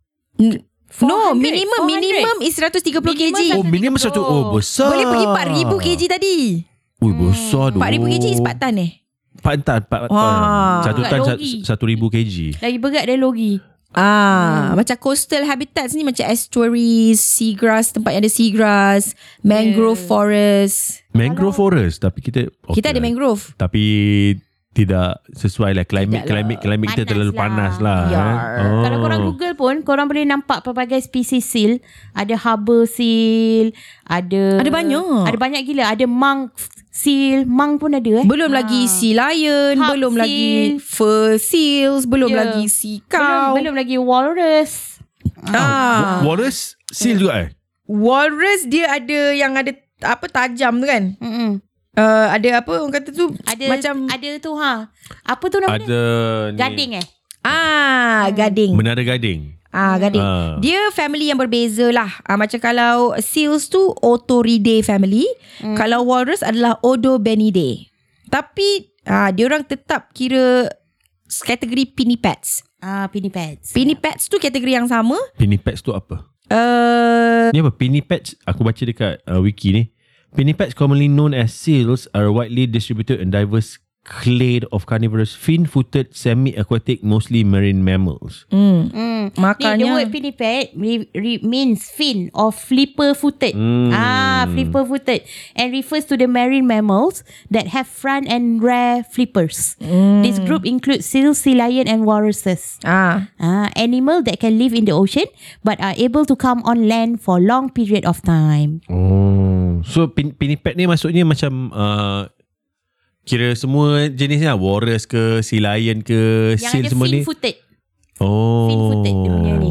No, 400, minimum is 130 kg. Oh, minimum 100. Oh, besar. Boleh pergi 4,000 kg tadi. Ui, besar tu. 4,000 kg is 4 tan 4 tan. Wah. 1 tan Berat logi. 1,000 kg. Lagi berat dari logi. Macam coastal habitats ni macam estuaries, seagrass, tempat yang ada seagrass, mangrove forest. Mangrove forest. Tapi kita Kita ada mangrove. Tapi tidak sesuai lah climate kita Panas terlalu lah. panas lah. Yar. Kalau korang Google pun, korang boleh nampak pelbagai spesies seal. Ada harbour seal, ada banyak. Ada banyak gila. Ada monk seal, monk pun ada Belum lagi sea lion, Hub belum seal. lagi fur seals, belum Ya. lagi sea cow. belum lagi walrus. Walrus seal juga Walrus dia ada yang ada apa tajam tu kan? Ada apa orang kata tu Ada macam ada tu Apa tu nama dia? Ada ni. Gading gading. Menara gading. Gading. Dia family yang berbeza lah. Macam kalau seals tu Otoridae family, kalau walrus adalah Odobenidae. Tapi dia orang tetap kira kategori pinnipeds. Pinnipeds. Pinnipeds tu kategori yang sama. Pinnipeds tu apa? Ni apa? Pinnipeds aku baca dekat wiki ni. Pinnipeds, commonly known as seals, are widely distributed and diverse clade of carnivorous fin-footed semi-aquatic mostly marine mammals. Makanya the word pinniped means fin or flipper-footed. Flipper-footed, and refers to the marine mammals that have front and rear flippers. This group includes seals, sea lion, and walruses. Animal that can live in the ocean but are able to come on land for long period of time. So pinniped ni maksudnya macam kira semua jenisnya, walrus ke, sea lion ke, Yang seal ada semua ni. fin-footed. Oh. Fin-footed dia punya ni.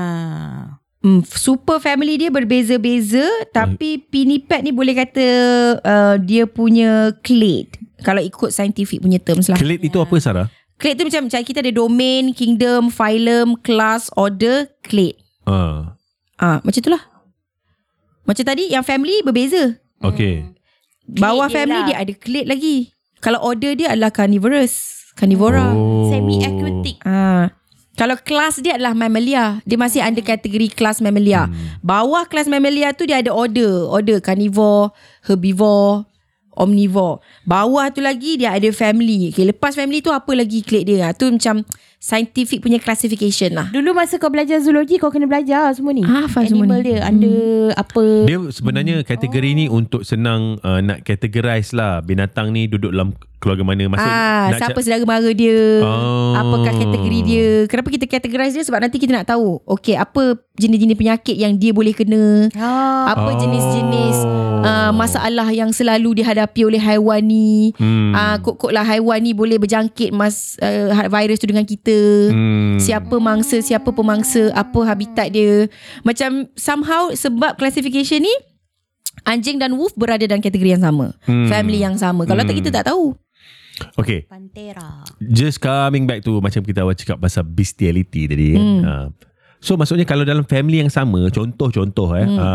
super family dia berbeza-beza. Tapi pinniped ni boleh kata dia punya clade, kalau ikut scientific punya terms lah. Clade itu apa, Sarah? Clade tu macam kita ada domain, kingdom, phylum, class, order, clade. Macam tu lah. Macam tadi yang family berbeza. Okay. Bawah Clade dia family lah. dia ada clade lagi. Kalau order dia adalah carnivora. Semi-aquatic. Kalau kelas dia adalah mammalia. Dia masih under kategori kelas mammalia. Bawah kelas mammalia tu dia ada order. Order carnivore, herbivore, omnivore. Bawah tu lagi dia ada family. Okay, lepas family tu apa lagi clade dia? Tu macam scientific punya classification lah. Dulu masa kau belajar zoologi, kau kena belajar semua ni. Faham semua Animal ni. dia ada apa. Dia sebenarnya kategori ni untuk senang nak categorize lah binatang ni duduk dalam keluarga mana. Maksud nak siapa saudara mara dia, Oh. apakah kategori dia. Kenapa kita categorize dia? Sebab nanti kita nak tahu, okay, apa jenis-jenis penyakit yang dia boleh kena, apa jenis-jenis masalah yang selalu dihadapi oleh haiwan ni. Kok-kok lah haiwan ni boleh berjangkit virus tu dengan kita. Siapa mangsa, siapa pemangsa, apa habitat dia. Macam somehow sebab classification ni, anjing dan wolf berada dalam kategori yang sama, family yang sama. Kalau tak, kita tak tahu. Okay. Pantera. Just coming back to macam kita awal cakap pasal bestiality tadi kan. So maksudnya kalau dalam family yang sama, contoh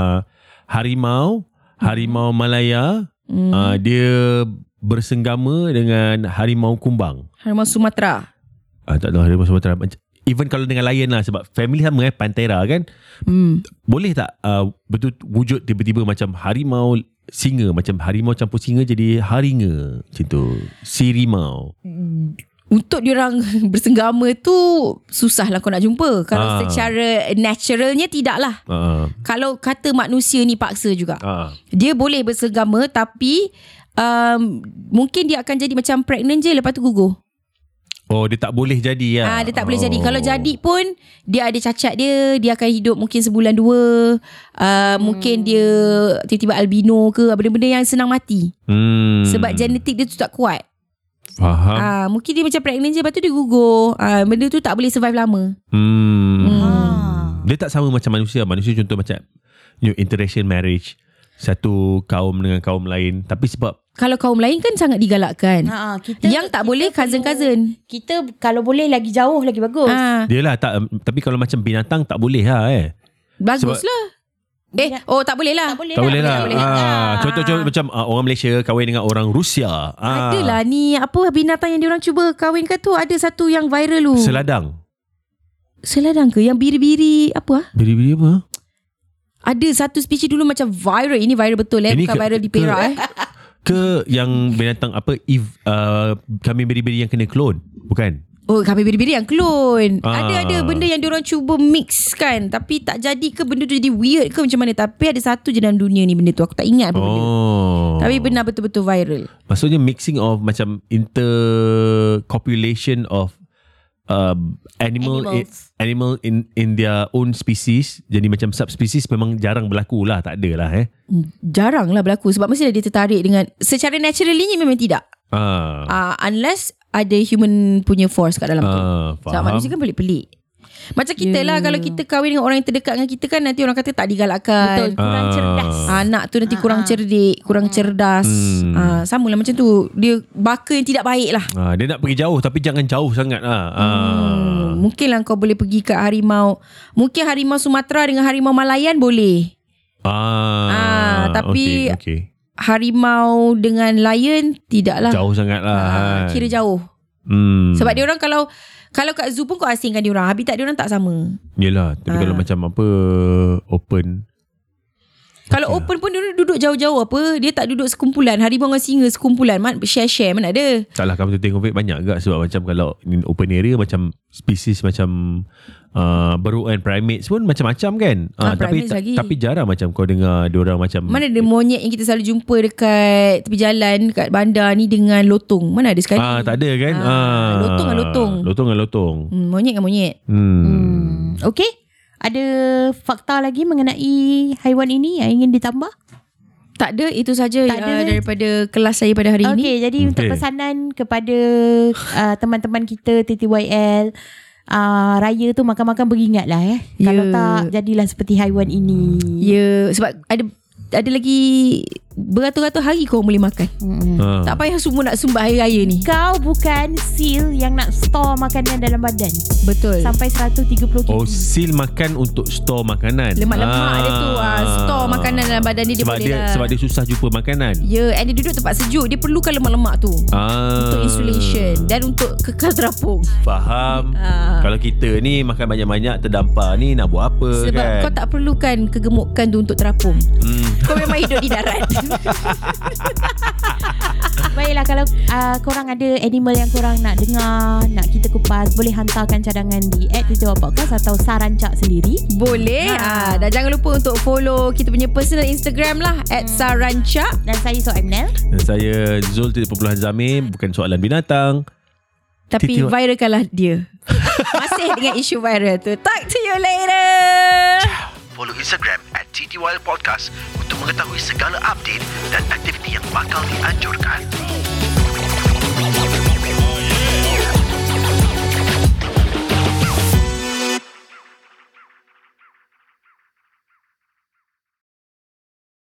harimau Malaya, dia bersenggama dengan harimau kumbang. Harimau Sumatera. Tak tahu harimau Sumatera. Even kalau dengan lion lah, sebab family sama Pantera kan. Boleh tak betul wujud tiba-tiba macam harimau singa, macam harimau campur singa jadi haringa macam tu, sirimau. Untuk diorang bersenggama tu susah lah kau nak jumpa. Kalau secara naturalnya tidak lah. Kalau kata manusia ni paksa juga, dia boleh bersenggama, tapi mungkin dia akan jadi macam pregnant je, lepas tu gugur. Oh, dia tak boleh jadi lah. Dia tak boleh jadi. Kalau jadi pun dia ada cacat dia akan hidup mungkin sebulan dua. Mungkin dia tiba-tiba albino ke, benda-benda yang senang mati. Sebab genetik dia tu tak kuat. Faham. Mungkin dia macam pregnant je, lepas tu dia gugur. Benda tu tak boleh survive lama. Dia tak sama macam manusia. Manusia contoh macam interracial marriage, satu kaum dengan kaum lain. Tapi sebab kalau kaum lain kan sangat digalakkan. Yang tak boleh cousin-cousin. Kita kalau boleh lagi jauh lagi bagus. Yelah tak. Tapi kalau macam binatang tak boleh lah Baguslah. Tak boleh lah. Tak boleh lah. Contoh macam orang Malaysia kahwin dengan orang Rusia. Adalah ni apa binatang yang diorang cuba kahwinkan tu, ada satu yang viral tu. Seladang ke? Yang biri-biri apa? Biri-biri apa? Ada satu spesies dulu macam viral. Ini viral betul bukan viral di Perak Ke yang binatang apa kambing biri-biri yang kena clone? Bukan? Kambing biri-biri yang clone. Ada benda yang diorang cuba mix kan, tapi tak jadi ke, benda tu jadi weird ke macam mana. Tapi ada satu je dalam dunia ni benda tu. Aku tak ingat apa benda. Tapi benar betul-betul viral. Maksudnya mixing of macam intercopulation of animal in their own species. Jadi macam subspecies memang jarang berlaku lah. Tak ada lah Jarang lah berlaku. Sebab mesti dia tertarik dengan secara naturally memang tidak. Unless ada human punya force kat dalam tu. Sebab manusia kan pelik-pelik. Macam kita lah, kalau kita kahwin dengan orang yang terdekat dengan kita kan, nanti orang kata tak digalakkan. Betul, kurang cerdas. Anak tu nanti kurang cerdik, kurang cerdas. Sama lah macam tu. Dia baka yang tidak baik lah. Dia nak pergi jauh tapi jangan jauh sangat lah. Mungkin lah kau boleh pergi kat harimau. Mungkin harimau Sumatera dengan harimau Malayan boleh. Tapi harimau dengan lion tidaklah. Jauh sangat lah. Kira jauh. Sebab dia orang kalau kat zoo pun kau asingkan dia orang, habitat dia orang tak sama. Yelah, tapi kalau macam apa open. Kalau open pun dia orang duduk jauh-jauh apa, dia tak duduk sekumpulan. Harimau dengan singa sekumpulan, share-share mana ada. Taklah, kamu tengok banyak agak sebab macam kalau in open area macam spesies macam burung and primates pun macam-macam kan. Tapi jarang macam kau dengar diorang macam mana ada monyet yang kita selalu jumpa dekat tepi jalan dekat bandar ni dengan lotong. Mana ada sekali. Tak ada kan. Lotong dengan lotong. Lotong dengan lotong. Monyet dengan monyet. Okey. Ada fakta lagi mengenai haiwan ini yang ingin ditambah? Tak ada, itu saja daripada kelas saya pada hari ini. Okey, jadi untuk pesanan kepada teman-teman kita TTYL, raya tu makan-makan beringatlah Kalau tak, jadilah seperti haiwan ini. Sebab ada lagi beratus-ratus hari kau boleh makan. Tak payah semua nak sumbat hari raya ni. Kau bukan seal yang nak store makanan dalam badan. Betul. Sampai 130 kg. Seal makan untuk store makanan. Lemak-lemak dia tu store makanan dalam badan dia sebab boleh lah. Sebab dia susah jumpa makanan. And dia duduk tempat sejuk, dia perlukan lemak-lemak tu untuk insulation dan untuk kekal terapung. Faham. Kalau kita ni makan banyak-banyak terdampar ni nak buat apa? Sebab kau tak perlukan kegemukan tu untuk terapung. Kau memang hidup di darat. Baiklah, kalau korang ada animal yang korang nak dengar, nak kita kupas, boleh hantarkan cadangan di @TTYPodcast atau Sarancak sendiri. Boleh. Dan jangan lupa untuk follow kita punya personal Instagram lah @Sarancak. Dan saya Soaimnel. Dan saya Zul Zamir. Bukan soalan binatang, tapi viralkanlah dia. Masih dengan isu viral tu. Talk to you later. Follow Instagram @TTYL Podcast untuk mengetahui segala update dan aktiviti yang bakal dianjurkan.